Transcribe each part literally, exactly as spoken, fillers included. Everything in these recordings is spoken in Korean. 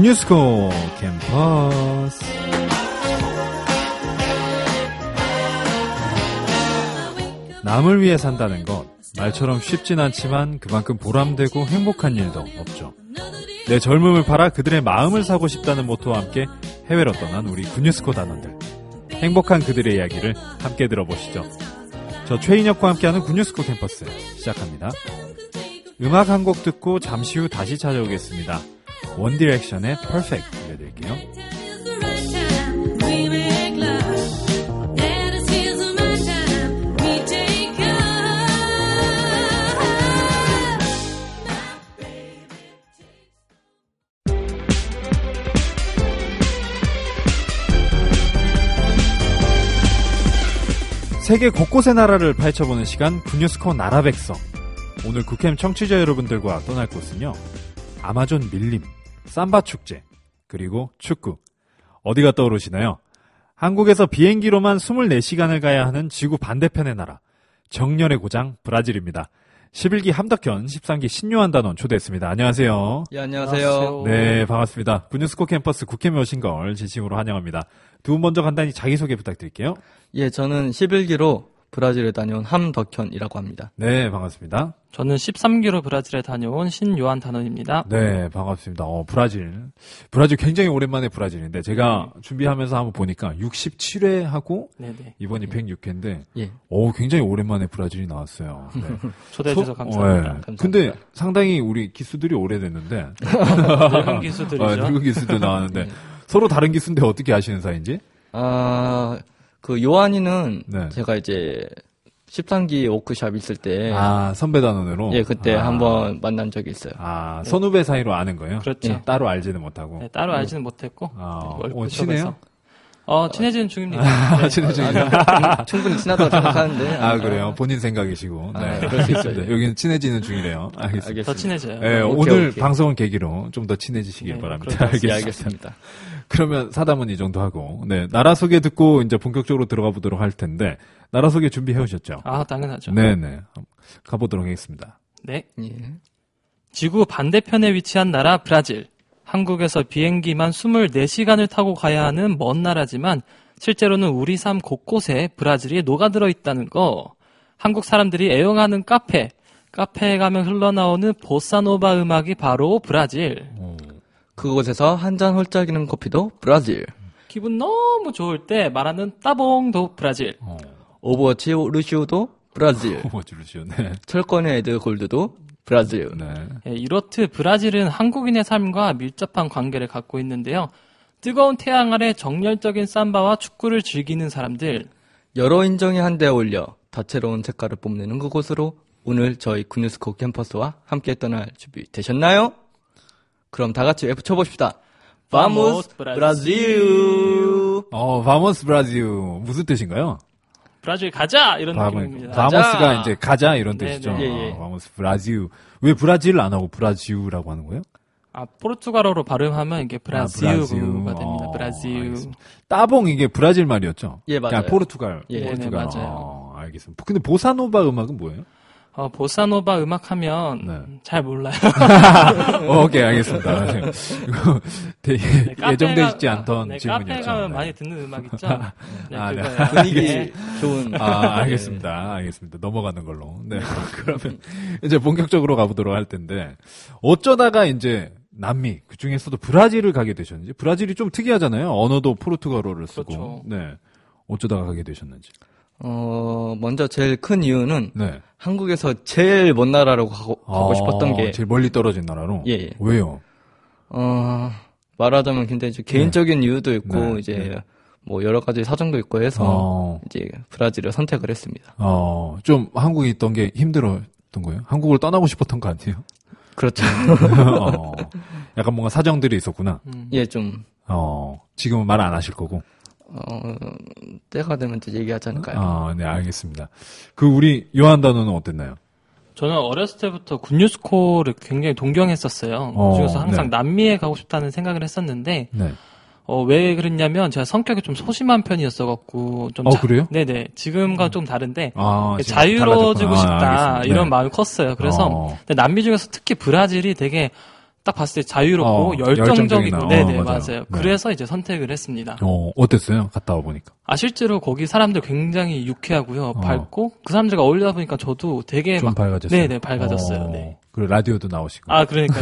군유스코 캠퍼스. 남을 위해 산다는 것, 말처럼 쉽진 않지만 그만큼 보람되고 행복한 일도 없죠. 내 젊음을 팔아 그들의 마음을 사고 싶다는 모토와 함께 해외로 떠난 우리 군유스코 단원들. 행복한 그들의 이야기를 함께 들어보시죠. 저 최인혁과 함께하는 군유스코 캠퍼스 시작합니다. 음악 한 곡 듣고 잠시 후 다시 찾아오겠습니다. 원디렉션의 Perfect 들려드릴게요. 세계 곳곳의 나라를 파헤쳐보는 시간 군유스코 나라백성. 오늘 국캠 청취자 여러분들과 떠날 곳은요, 아마존 밀림, 삼바 축제, 그리고 축구. 어디가 떠오르시나요? 한국에서 비행기로만 이십사 시간을 가야 하는 지구 반대편의 나라, 정열의 고장 브라질입니다. 십일 기 함덕현, 십삼 기 신요한 단원 초대했습니다. 안녕하세요. 예, 안녕하세요. 네, 반갑습니다. 군유스코 캠퍼스 국캠에 오신 걸 진심으로 환영합니다. 두 분 먼저 간단히 자기소개 부탁드릴게요. 예, 저는 십일 기로 브라질에 다녀온 함덕현이라고 합니다. 네, 반갑습니다. 저는 십삼 기로 브라질에 다녀온 신요한 단원입니다. 네, 반갑습니다. 어, 브라질. 브라질 굉장히 오랜만에 브라질인데, 제가 네. 준비하면서 한번 보니까 육십칠 회 하고, 네네. 이번이 네. 백육 회인데, 예. 오, 굉장히 오랜만에 브라질이 나왔어요. 네. 초대해주셔서 감사합니다. 네. 감사합니다. 근데 상당히 우리 기수들이 오래됐는데, 늙은 기수들이죠. 어, 늙은 기수들 나왔는데, 네. 서로 다른 기수인데 어떻게 아시는 사이인지? 아, 그 요한이는 네. 제가 이제 십삼 기 워크샵 있을 때 아, 선배 단원으로? 예, 그때 아. 한번 만난 적이 있어요. 아, 선후배 사이로 아는 거예요? 그렇죠. 예. 따로 알지는 못하고. 네, 따로 알지는 네. 못했고. 아, 어, 친해요? 어, 친해지는 중입니다. 아, 네. 친해지는 중. 아, 충분히 친하다고 생각하는데. 아, 그래요? 본인 생각이시고. 네. 아, 그럴 수 있어요. 여기는 친해지는 중이래요. 알겠습니다. 알겠습니다. 더 친해져요. 네, 오케이, 오늘 오케이. 방송을 계기로 좀 더 친해지시길 네, 바랍니다. 알겠습니다. 알겠습니다. 그러면 사담은 이 정도 하고, 네, 나라 소개 듣고 이제 본격적으로 들어가 보도록 할 텐데, 나라 소개 준비해 오셨죠? 아, 당연하죠. 네네. 가보도록 하겠습니다. 네. 예. 지구 반대편에 위치한 나라 브라질. 한국에서 비행기만 이십사 시간을 타고 가야 하는 먼 나라지만, 실제로는 우리 삶 곳곳에 브라질이 녹아들어 있다는 거. 한국 사람들이 애용하는 카페. 카페에 가면 흘러나오는 보사노바 음악이 바로 브라질. 오. 그곳에서 한 잔 홀짝이는 커피도 브라질. 기분 너무 좋을 때 말하는 따봉도 브라질. 어. 오버워치 루시오도 브라질. 오버워치 루시오, 네. 철권의 에드 골드도 브라질. 네. 예, 이렇듯 브라질은 한국인의 삶과 밀접한 관계를 갖고 있는데요. 뜨거운 태양 아래 정열적인 삼바와 축구를 즐기는 사람들. 여러 인종이 한데 어울려 다채로운 색깔을 뽐내는 그곳으로 오늘 저희 군유스코 캠퍼스와 함께 떠날 준비 되셨나요? 그럼 다 같이 외쳐 봅시다. Vamos Brasil. 어, Vamos Brasil. 무슨 뜻인가요? 브라질 가자! 이런 바모, 느낌입니다. 바모스가 이제 가자 이런 네네. 뜻이죠. 예, 예. 어, 바모스 브라질. 왜 브라질을 안 하고 브라지우라고 하는 거예요? 아, 포르투갈어로 발음하면 이게 브라지우가 아, 됩니다. 어, 브라지우. 알겠습니다. 따봉 이게 브라질 말이었죠? 예, 맞아요. 그냥 포르투갈. 예, 포르투갈. 네, 맞아요. 어, 알겠습니다. 근데 보사노바 음악은 뭐예요? 어, 보사노바 음악 하면 네. 잘 몰라요. 어, 오케이, 알겠습니다. 이거 되게 네, 예정되어 카페가- 있지 않던 네, 질문이었죠. 카페 가면 네. 많이 듣는 음악 있죠? 네, 아, 네. 그거예요. 분위기 좋은. 아, 알겠습니다. 알겠습니다. 넘어가는 걸로. 네. 그러면 이제 본격적으로 가보도록 할 텐데, 어쩌다가 이제 남미, 그 중에서도 브라질을 가게 되셨는지, 브라질이 좀 특이하잖아요. 언어도 포르투갈어를 쓰고. 그렇죠. 네. 어쩌다가 가게 되셨는지. 어, 먼저 제일 큰 이유는 네. 한국에서 제일 먼 나라로 가고, 가고 아, 싶었던 게, 제일 멀리 떨어진 나라로? 예, 예. 왜요? 어, 말하자면 굉장히 좀 개인적인 네. 이유도 있고, 네. 이제, 네. 뭐 여러 가지 사정도 있고 해서, 어, 이제 브라질을 선택을 했습니다. 어, 좀 한국에 있던 게 힘들었던 거예요? 한국을 떠나고 싶었던 거 아니에요? 그렇죠. 어, 약간 뭔가 사정들이 있었구나. 음. 예, 좀, 어, 지금은 말 안 하실 거고. 어, 때가 되면 또 얘기하지 않을까요? 아, 네, 알겠습니다. 그, 우리, 요한 단어는 어땠나요? 저는 어렸을 때부터 군유스코를 굉장히 동경했었어요. 어, 그중에서 항상 네. 남미에 가고 싶다는 생각을 했었는데, 네. 어, 왜 그랬냐면 제가 성격이 좀 소심한 편이었어갖고, 좀. 어, 자- 그래요? 네네. 지금과 좀 다른데, 아, 지금 자유로워지고 달라졌구나. 싶다. 아, 알겠습니다. 이런 네. 마음이 컸어요. 그래서, 어. 근데 남미 중에서 특히 브라질이 되게 딱 봤을 때 자유롭고 어, 열정적이고, 열정적이나. 네네, 어, 맞아요. 맞아요. 네. 그래서 이제 선택을 했습니다. 어, 어땠어요? 갔다 와 보니까. 아, 실제로 거기 사람들 굉장히 유쾌하고요, 어. 밝고, 그 사람들과 어울리다 보니까 저도 되게 좀 막, 밝아졌어요. 네네, 밝아졌어요. 어, 네. 그리고 라디오도 나오시고. 아, 그러니까.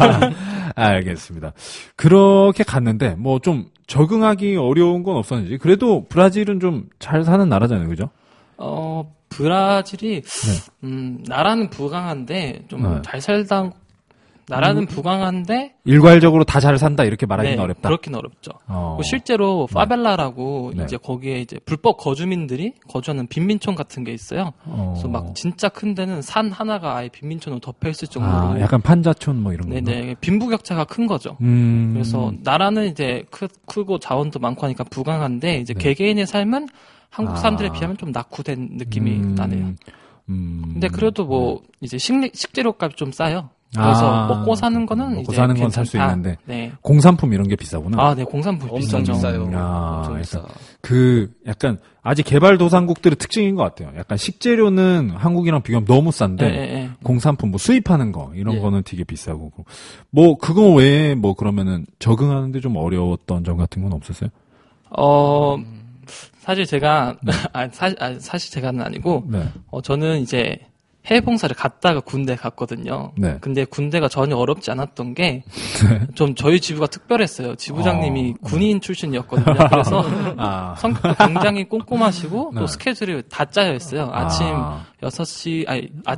알겠습니다. 그렇게 갔는데 뭐 좀 적응하기 어려운 건 없었는지. 그래도 브라질은 좀 잘 사는 나라잖아요, 그죠? 어, 브라질이, 네. 음, 나라는 부강한데, 좀 네. 잘 살다, 나라는 부강한데, 일괄적으로 다 잘 산다 이렇게 말하기는 네, 어렵다. 그렇긴 어렵죠. 어. 그 실제로 파벨라라고 네. 이제 거기에 이제 불법 거주민들이 거주하는 빈민촌 같은 게 있어요. 어. 그래서 막 진짜 큰 데는 산 하나가 아예 빈민촌으로 덮여 있을 정도로. 아, 약간 판자촌 뭐 이런 거. 네네. 빈부격차가 큰 거죠. 음. 그래서 나라는 이제 크, 크고 자원도 많고 하니까 부강한데 이제 네. 개개인의 삶은 한국 사람들에 아. 비하면 좀 낙후된 느낌이 음. 나네요. 음. 근데 그래도 뭐 이제 식, 식재료값이 좀 싸요. 그래서 아. 먹고 사는 거는 먹고 이제 사는 건 살 수 괜찮다. 있는데 네. 공산품 이런 게 비싸구나. 아, 네. 공산품 엄청 비싸죠. 비싸요. 아, 엄청 그래서 비싸. 그 약간 아직 개발도상국들의 특징인 것 같아요. 약간 식재료는 한국이랑 비교하면 너무 싼데 네, 네, 네. 공산품 뭐 수입하는 거 이런 예. 거는 되게 비싸고 뭐 그거 외에 뭐 그러면은 적응하는데 좀 어려웠던 점 같은 건 없었어요? 어, 사실 제가, 아, 사실, 아, 사실 제가는 아니고, 네. 어, 저는 이제 해외 봉사를 갔다가 군대 갔거든요. 네. 근데 군대가 전혀 어렵지 않았던 게, 좀 저희 지부가 특별했어요. 지부장님이 어, 군인 출신이었거든요. 그래서 아. 성격도 굉장히 꼼꼼하시고, 네. 또 스케줄이 다 짜여 있어요. 아침 아. 여섯 시, 아니, 아,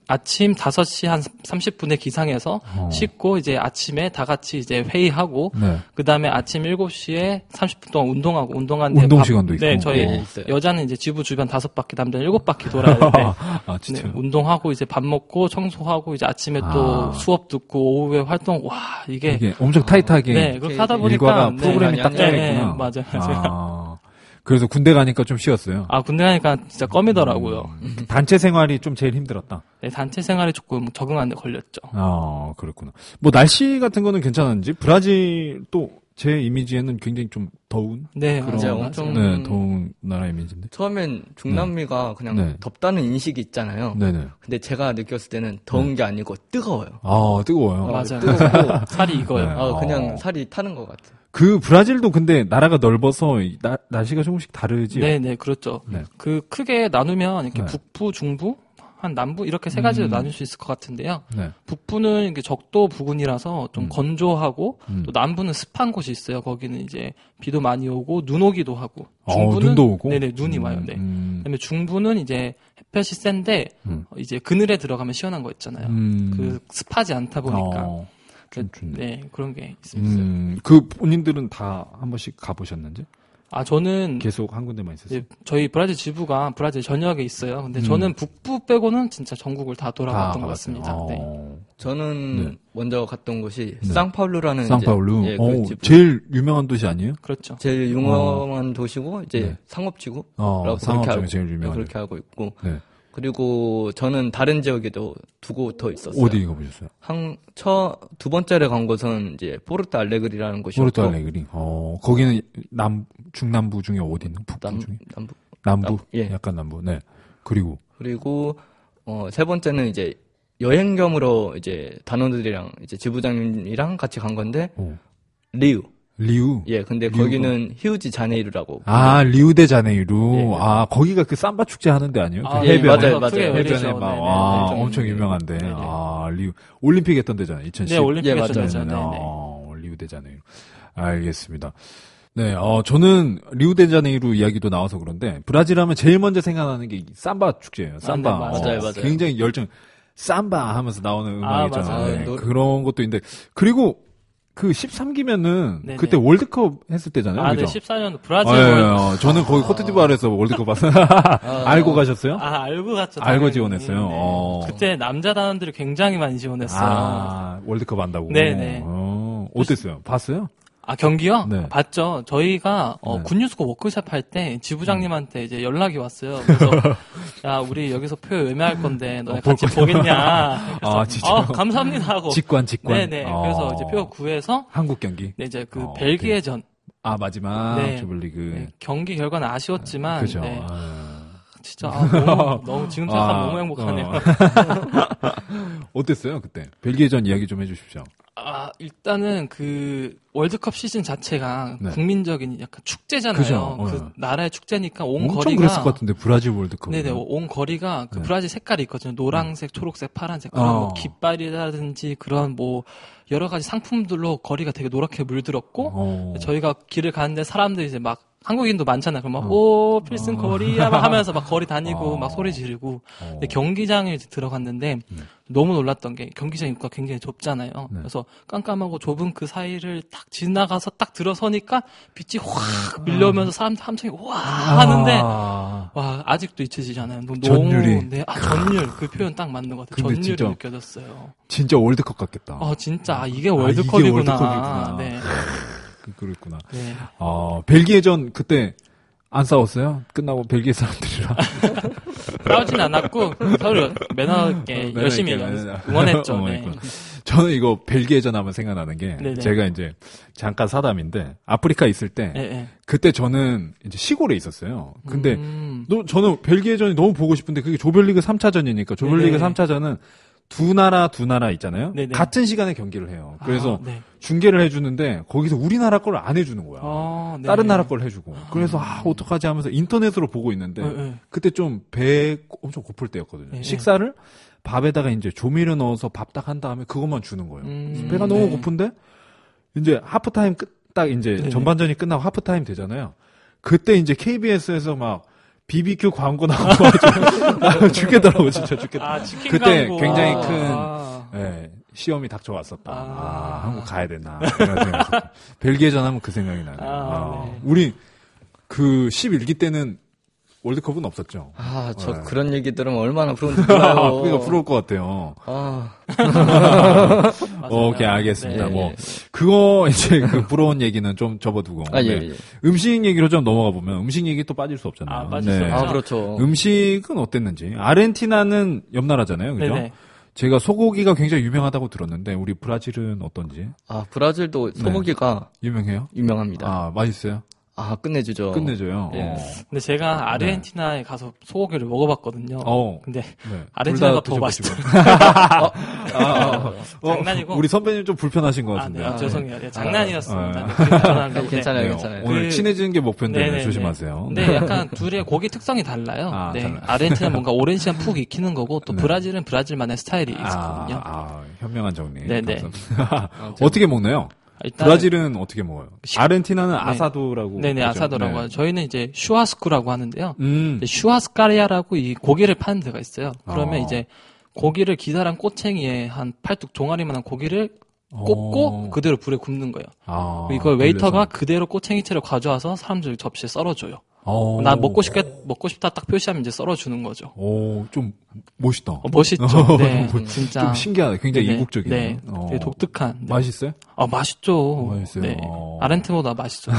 아침 다섯 시 한 삼십 분에 기상해서 어. 씻고 이제 아침에 다 같이 이제 회의하고 네. 그 다음에 아침 일곱 시에 삼십 분 동안 운동하고 운동하는데 운동 밥- 시간도 있고. 네, 저희 예, 있어요. 여자는 이제 지부 주변 다섯 바퀴, 남자는 일곱 바퀴 돌아야 되는데 아, 진짜. 네, 운동하고 이제 밥 먹고 청소하고 이제 아침에 아. 또 수업 듣고 오후에 활동 와 이게 이게 엄청 타이트하게 네 그렇게 하다 보니까 일과가 네, 프로그램이 딱 네, 짜여 네, 있구나. 맞아요, 맞아요. 아, 그래서 군대 가니까 좀 쉬었어요. 아 군대 가니까 진짜 껌이더라고요. 음, 단체 생활이 좀 제일 힘들었다. 네, 단체 생활에 조금 적응하는데 걸렸죠. 아, 그렇구나. 뭐 날씨 같은 거는 괜찮았는지 브라질 또 제 이미지에는 굉장히 좀 더운 네, 그런 맞아요. 엄청- 맞아요. 네, 더운 나라 이미지인데. 처음엔 중남미가 그냥 네. 덥다는 인식이 있잖아요. 네네. 근데 제가 느꼈을 때는 더운 게 아니고 뜨거워요. 아, 뜨거워요. 어, 맞아요. 뜨겁고 살이 익어요. 네. 어, 그냥 어. 살이 타는 것 같아요. 그 브라질도 근데 나라가 넓어서 이 나- 날씨가 조금씩 다르지. 네, 네, 그렇죠. 네. 그 크게 나누면 이렇게 네. 북부, 중부, 한 남부 이렇게 세 가지로 음. 나눌 수 있을 것 같은데요. 네. 북부는 이게 적도 부근이라서 좀 음. 건조하고 음. 또 남부는 습한 곳이 있어요. 거기는 이제 비도 많이 오고 눈 오기도 하고. 어, 중부는 눈도 오고? 네네 눈이 음, 와요. 네. 음, 그다음에 중부는 이제 햇볕이 센데 음. 어, 이제 그늘에 들어가면 시원한 거 있잖아요. 음. 그 습하지 않다 보니까 어, 좀 좋네. 네 그런 게 있습니다. 음, 그 본인들은 다 한 번씩 가보셨는지? 아 저는 계속 한 군데만 있었어요? 이제 저희 브라질 지부가 브라질 전역에 있어요. 근데 음. 저는 북부 빼고는 진짜 전국을 다 돌아봤던 것 가봤어요. 같습니다. 네. 어. 저는 네. 먼저 갔던 곳이 네. 상파울루라는 상파울루. 이제, 예, 그 어, 지부. 제일 유명한 도시 아니에요? 그렇죠. 제일 유명한 도시고 이제 네. 상업지구라고 어, 그렇게 상업 중에 알고, 제일 네, 유명한. 그렇게 알고 있고 네. 그리고 저는 다른 지역에도 두 곳 더 있었어요. 어디 가보셨어요? 한, 처, 두 번째로 간 곳은 이제 포르투 알레그리라는 곳이었고. 포르투 알레그리. 어, 거기는 남, 중남부 중에 어디는? 북부 남, 중에? 남부. 남부? 남- 예. 약간 남부. 네. 그리고, 그리고, 어, 세 번째는 이제 여행 겸으로 이제 단원들이랑 이제 지부장님이랑 같이 간 건데, 어, 리우. 리우. 예, 근데 리우가- 거기는 히우지 자네이루라고. 아, 리우데자네이루. 예, 예. 아, 거기가 그 삼바 축제 하는 데 아니에요? 아, 그 예, 해변에. 맞아요, 맞아요. 크게 해변에 열리죠. 막, 네네. 와, 엄청 엄청 네. 유명한데. 네네. 아, 리우. 올림픽 했던 데잖아요. 이천십. 네, 올림픽 예, 맞아요. 했죠. 네, 네. 어, 리우데자네이루. 알겠습니다. 네, 어, 저는 리우데자네이루 이야기도 나와서 그런데 브라질 하면 제일 먼저 생각나는 게 이 삼바 축제예요. 삼바. 네, 맞아요, 어, 맞아요. 굉장히 열정. 삼바 하면서 나오는 음악 아, 있잖아요. 맞아요. 네, 노- 그런 것도 있는데 그리고 그 십삼 기면은 네네. 그때 월드컵 했을 때잖아요. 아, 그죠? 네, 십사 년 브라질 아, 예, 월- 예, 어, 저는 거기 코트디부아르에서 월드컵 봤어요. 알고 가셨어요? 아, 알고 갔죠. 알고 당연히. 지원했어요? 네. 어. 그때 남자 단원들이 굉장히 많이 지원했어요. 아, 아, 월드컵 한다고. 네네. 어, 어땠어요? 봤어요? 경기요? 네. 아, 봤죠. 저희가 어, 네. 굿뉴스코 워크숍 할 때 지부장님한테 이제 연락이 왔어요. 그래서 야 우리 여기서 표 예매할 건데 너네 어, 볼 같이 보겠냐? 그래서, 아, 진짜? 어, 감사합니다 하고. 직관, 직관. 네네. 그래서 어. 이제 표 구해서 한국 경기. 네, 이제 그 어, 벨기에전 아, 마지막 네. 조별리그. 네, 경기 결과는 아쉬웠지만 그죠. 네, 아. 진짜 아, 너무, 너무 지금 생각하면 아, 너무 행복하네요. 어. 어땠어요, 그때? 벨기에전 이야기 좀 해주십시오. 아, 일단은 그 월드컵 시즌 자체가 네. 국민적인 약간 축제잖아요. 그죠. 그 어. 나라의 축제니까 온 엄청 거리가 그랬을 것 같은데 브라질 월드컵. 네네 온 거리가 그 네. 브라질 색깔이 있거든요. 노란색, 초록색, 파란색 그런 어. 뭐 깃발이라든지 그런 뭐 여러 가지 상품들로 거리가 되게 노랗게 물들었고 어. 저희가 길을 가는데 사람들이 이제 막 한국인도 많잖아요. 그럼 막, 어. 오, 필승 거리야, 막 하면서 막 거리 다니고, 어. 막 소리 지르고. 어. 근데 경기장에 이제 들어갔는데, 네. 너무 놀랐던 게, 경기장 입구가 굉장히 좁잖아요. 네. 그래서 깜깜하고 좁은 그 사이를 딱 지나가서 딱 들어서니까, 빛이 확 밀려오면서 사람들 함성이 와! 하는데, 아. 와, 아직도 잊혀지지 않아요. 너무, 전율이. 네, 아, 전율. 그 표현 딱 맞는 것 같아요. 근데 전율이 진짜 느껴졌어요. 진짜 월드컵 같겠다. 아, 진짜, 아, 이게 아, 월드컵이구나. 이게 월드컵이구나. 네. 그랬구나. 네. 어, 벨기에전 그때 안 싸웠어요? 끝나고 벨기에 사람들이랑. 싸우진 않았고 서로 매너 있게 어, 매너 열심히 있게, 매너. 응원했죠. 어, 네. 저는 이거 벨기에전 하면 생각나는 게 네네. 제가 이제 잠깐 사담인데 아프리카 있을 때 네, 네. 그때 저는 이제 시골에 있었어요. 근데 음. 너, 저는 벨기에전이 너무 보고 싶은데 그게 조별리그 삼 차전이니까 조별리그 네네. 삼 차전은 두 나라 두 나라 있잖아요. 네네. 같은 시간에 경기를 해요. 그래서 아, 네. 중계를 해주는데 거기서 우리나라 걸 안 해주는 거야. 아, 네. 다른 나라 걸 해주고. 그래서 아 어떡하지 하면서 인터넷으로 보고 있는데 네, 네. 그때 좀 배 엄청 고플 때였거든요. 네, 식사를 밥에다가 이제 조미료 넣어서 밥 딱 한 다음에 그것만 주는 거예요. 음, 배가 너무 네. 고픈데 이제 하프타임 끝 딱 이제 네네. 전반전이 끝나고 하프타임 되잖아요. 그때 이제 케이비에스에서 막 비비큐 광고 나오고 죽겠더라고 진짜 죽겠다. 아, 치킨 그때 광고. 굉장히 아. 큰 아. 예, 시험이 닥쳐왔었다. 아, 아. 한국 가야 되나. 이런 생각이 있었어요. 벨기에전 하면 그 생각이 나네요. 아, 아, 네. 우리 그 십일 기 때는 월드컵은 없었죠. 아, 저 네. 그런 얘기 들으면 얼마나 부러운지 몰라요. 그러니까 부러울 것 같아요. 아, 맞아요. 오케이, 알겠습니다. 네, 뭐, 네. 그거, 이제, 그 부러운 얘기는 좀 접어두고. 아, 예, 네. 예. 음식 얘기로 좀 넘어가 보면, 음식 얘기 또 빠질 수 없잖아요. 아, 빠질 수 없죠. 아, 그렇죠. 음식은 어땠는지. 아르헨티나는 옆 나라잖아요. 그죠? 네네. 제가 소고기가 굉장히 유명하다고 들었는데, 우리 브라질은 어떤지? 아, 브라질도 소고기가 유명해요? 유명합니다. 아, 맛있어요? 아, 끝내주죠. 끝내줘요. 예. 어. 근데 제가 아르헨티나에 가서 소고기를 먹어봤거든요. 어. 근데 네. 아르헨티나가 둘다 더 드셔보시고. 맛있더라고요. 아, 아, 어, 장난이고. 우리 선배님 좀 불편하신 것 아, 같은데. 네. 아, 죄송해요. 네, 장난이었습니다. 아. 네, 괜찮아요. 네, 괜찮아요, 네, 괜찮아요. 오늘 그- 친해지는 게 목표인데 네네네. 조심하세요. 근데 약간 둘의 고기 특성이 달라요. 아, 네. 달라요. 아르헨티나 뭔가 오랜 시간 푹 익히는 거고 또 네. 브라질은 브라질만의 스타일이 아, 있거든요. 아, 현명한 정리. 네네. 감사합니다. 아, 어떻게 먹나요? 일단 브라질은 어떻게 먹어요? 식- 아르헨티나는 아사도라고. 네네 하죠. 아사도라고 네. 하죠. 저희는 이제 슈아스쿠라고 하는데요. 음. 이제 슈아스카리아라고 이 고기를 파는 데가 있어요. 그러면 어. 이제 고기를 기다란 꼬챙이에 한 팔뚝 종아리만한 고기를 꽂고 어. 그대로 불에 굽는 거예요. 아, 이걸 웨이터가 돌려서. 그대로 꼬챙이채로 가져와서 사람들 접시에 썰어줘요. 어. 나 먹고 싶게 먹고 싶다 딱 표시하면 이제 썰어주는 거죠. 오, 좀 멋있다. 어, 멋있죠. 네, 진짜 좀 신기하다. 굉장히 네네. 이국적이네. 네, 어. 되게 독특한. 네. 맛있어요? 아 맛있죠. 맛있어요? 네. 어. 아르헨티나보다 맛있죠.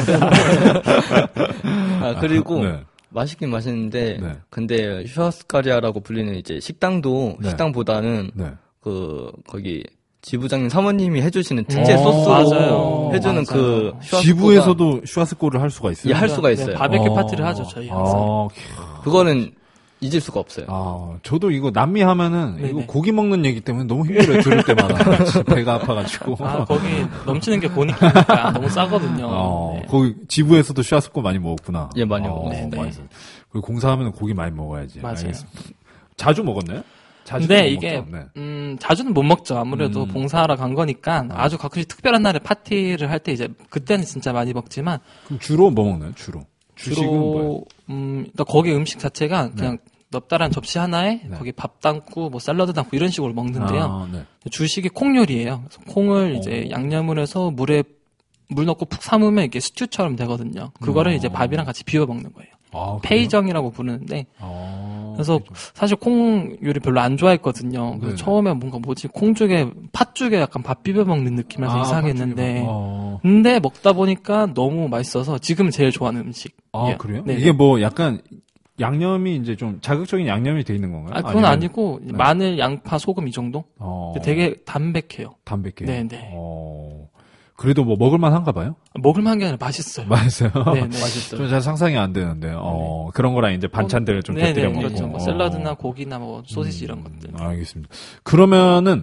아, 그리고 네. 맛있긴 맛있는데, 네. 근데 슈아스카리아라고 불리는 이제 식당도 네. 식당보다는 네. 그 거기 지부장님 사모님이 해주시는 특제 어, 소스로 맞아요. 해주는 맞아요. 그 슈아스코가 지부에서도 슈아스코를 할 수가 있어요? 예, 할 수가 네, 있어요. 바베큐 어. 파티를 하죠 저희 항상. 아, 그거는 잊을 수가 없어요. 아, 저도 이거 남미 하면은 이거 네네. 고기 먹는 얘기 때문에 너무 힘들어요. 들을 때마다. 진짜 배가 아파가지고. 아 거기 넘치는 게 보니까 너무 싸거든요. 어, 네. 거기 지부에서도 슈아스코 많이 먹었구나. 예, 많이 어, 먹었어요. 네. 맛있어요. 그리고 공사하면 고기 많이 먹어야지. 맞아요. 알겠습니다. 자주 먹었나요? 자주 근데 못 이게 먹죠? 네. 음 자주는 못 먹죠. 아무래도 음. 봉사하러 간 거니까 아주 가끔씩 특별한 날에 파티를 할 때 이제 그때는 진짜 많이 먹지만 그럼 주로 뭐 먹나요? 주로. 주식은 뭐예요? 주로 음 일단 거기 음식 자체가 그냥 넙다란 접시 하나에 네. 거기 밥 담고 뭐 샐러드 담고 이런 식으로 먹는데요. 아, 네. 주식이 콩 요리예요. 그래서 콩을 이제 양념을 해서 물에 물 넣고 푹 삶으면 이게 스튜처럼 되거든요. 그거를 어. 이제 밥이랑 같이 비벼 먹는 거예요. 아, 그래요? 페이정이라고 부르는데 아, 그래서 페이정. 사실 콩 요리 별로 안 좋아했거든요. 그래서 네네. 처음에 뭔가 뭐지 콩죽에 팥죽에 약간 밥 비벼 먹는 느낌이라서 아, 이상했는데 팥죽이 어. 근데 먹다 보니까 너무 맛있어서 지금 제일 좋아하는 음식. 아, 예. 그래요? 네네. 이게 뭐 약간 양념이 이제 좀 자극적인 양념이 돼 있는 건가요? 아 그건 아니면- 아니고 네. 마늘, 양파, 소금 이 정도. 어, 근데 되게 담백해요. 담백해. 네네. 어, 그래도 뭐 먹을만 한가 봐요? 먹을만한 게 아니라 맛있어요. 맛있어요. 네네. 맛있어요. 좀 잘 상상이 안 되는데, 어, 그런 거랑 이제 반찬들을 좀 네네, 곁들여 먹고. 그렇죠. 뭐 어. 샐러드나 고기나 뭐 소시지 이런 것들. 음, 알겠습니다. 그러면은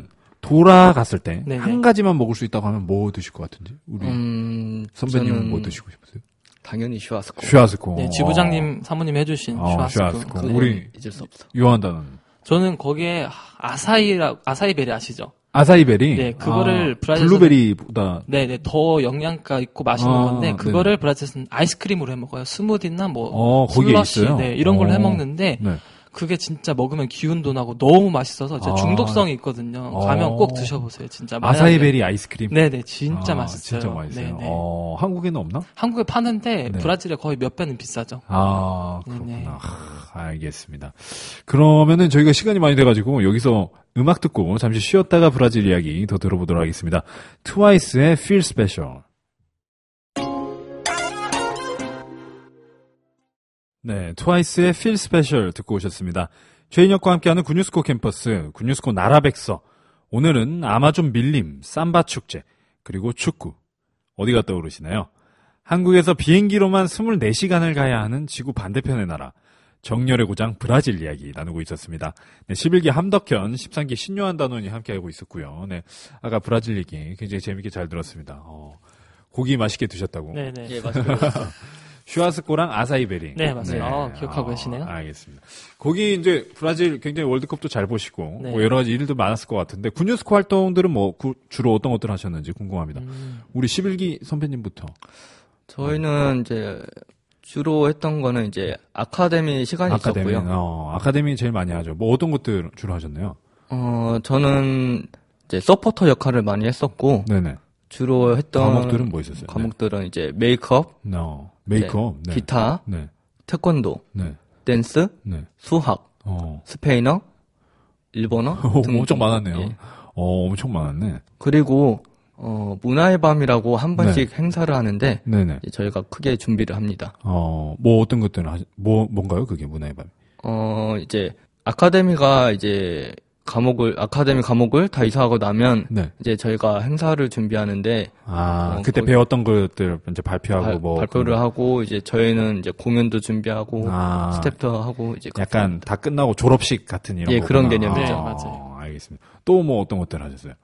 돌아갔을 때 네네. 한 가지만 먹을 수 있다고 하면 뭐 드실 것 같은지 우리 음, 선배님은 저는 뭐 드시고 싶으세요? 당연히 슈아스코. 슈아스코. 네, 지부장님 사모님 해주신 어, 슈아스코. 슈아스코. 그건 우리 잊을 수 없어. 요한다는 저는 거기에 아사이라 아사이베리 아시죠? 아사이베리. 네, 그거를 아, 브라질에서는- 블루베리보다 네네 더 영양가 있고 맛있는 아, 건데 그거를 브라질에서는 아이스크림으로 해 먹어요. 스무디나 뭐 어, 거기에 슬러시, 있어요? 네, 이런 걸로 어. 해 먹는데 네. 그게 진짜 먹으면 기운도 나고 너무 맛있어서 진짜 아. 중독성이 있거든요. 어. 가면 꼭 드셔보세요. 진짜 만약에- 아사이베리 아이스크림. 네네 진짜 아, 맛있어요. 진짜 맛있어요. 네네. 어, 한국에는 없나? 한국에 파는데 네. 브라질에 거의 몇 배는 비싸죠. 아, 네네. 그렇구나. 하, 알겠습니다. 그러면은 저희가 시간이 많이 돼가지고 여기서 음악 듣고 잠시 쉬었다가 브라질 이야기 더 들어보도록 하겠습니다. 트와이스의 Feel Special. 네, 트와이스의 Feel Special 듣고 오셨습니다. 최인혁과 함께하는 군뉴스코 캠퍼스, 군뉴스코 나라백서. 오늘은 아마존 밀림, 삼바 축제, 그리고 축구. 어디가 떠오르시나요? 한국에서 비행기로만 이십사 시간을 가야 하는 지구 반대편의 나라, 정열의 고장 브라질 이야기 나누고 있었습니다. 네, 십일 기 함덕현, 십삼 기 신요한 단원이 함께하고 있었고요. 네, 아까 브라질 얘기 굉장히 재밌게 잘 들었습니다. 어, 고기 맛있게 드셨다고. 네네. 예, 맞습니다. 슈아스코랑 아사이베리. 네, 맞습니다. 어, 기억하고 계시네요. 알겠습니다. 거기 이제 브라질 굉장히 월드컵도 잘 보시고 네. 뭐 여러 가지 일도 많았을 것 같은데 군뉴스코 활동들은 뭐 구, 주로 어떤 것들 하셨는지 궁금합니다. 음. 우리 십일 기 선배님부터. 저희는 이제 주로 했던 거는 이제 아카데미 시간이 아카데미. 있었고요. 어, 아카데미 제일 많이 하죠. 뭐 어떤 것들 주로 하셨나요? 어, 저는 이제 서포터 역할을 많이 했었고 네네. 주로 했던 과목들은 뭐 있었어요? 과목들은 이제 메이크업, 네. No. 메이크업. 네. 기타, 네. 태권도, 네. 댄스, 네. 수학, 어. 스페인어, 일본어 등 엄청 많았네요. 예. 어, 엄청 많았네. 그리고 어, 문화의 밤이라고 한 번씩 행사를 하는데 네네. 이제 저희가 크게 준비를 합니다. 어, 뭐 어떤 것들은 하, 뭐 뭔가요? 그게 문화의 밤. 어, 이제 아카데미가 이제 과목을 아카데미 과목을 다 이사하고 나면 네. 이제 저희가 행사를 준비하는데 아, 어, 그때 거기- 배웠던 것들 이제 발표하고 발, 뭐 발표를 그- 하고 이제 저희는 이제 공연도 준비하고 아, 스텝도 하고 이제 약간 다 끝나고 졸업식 같은 이런 예, 거구나. 그런 개념이죠. 네, 아, 맞아요. 알겠습니다. 또 뭐 어떤 것들 하셨어요?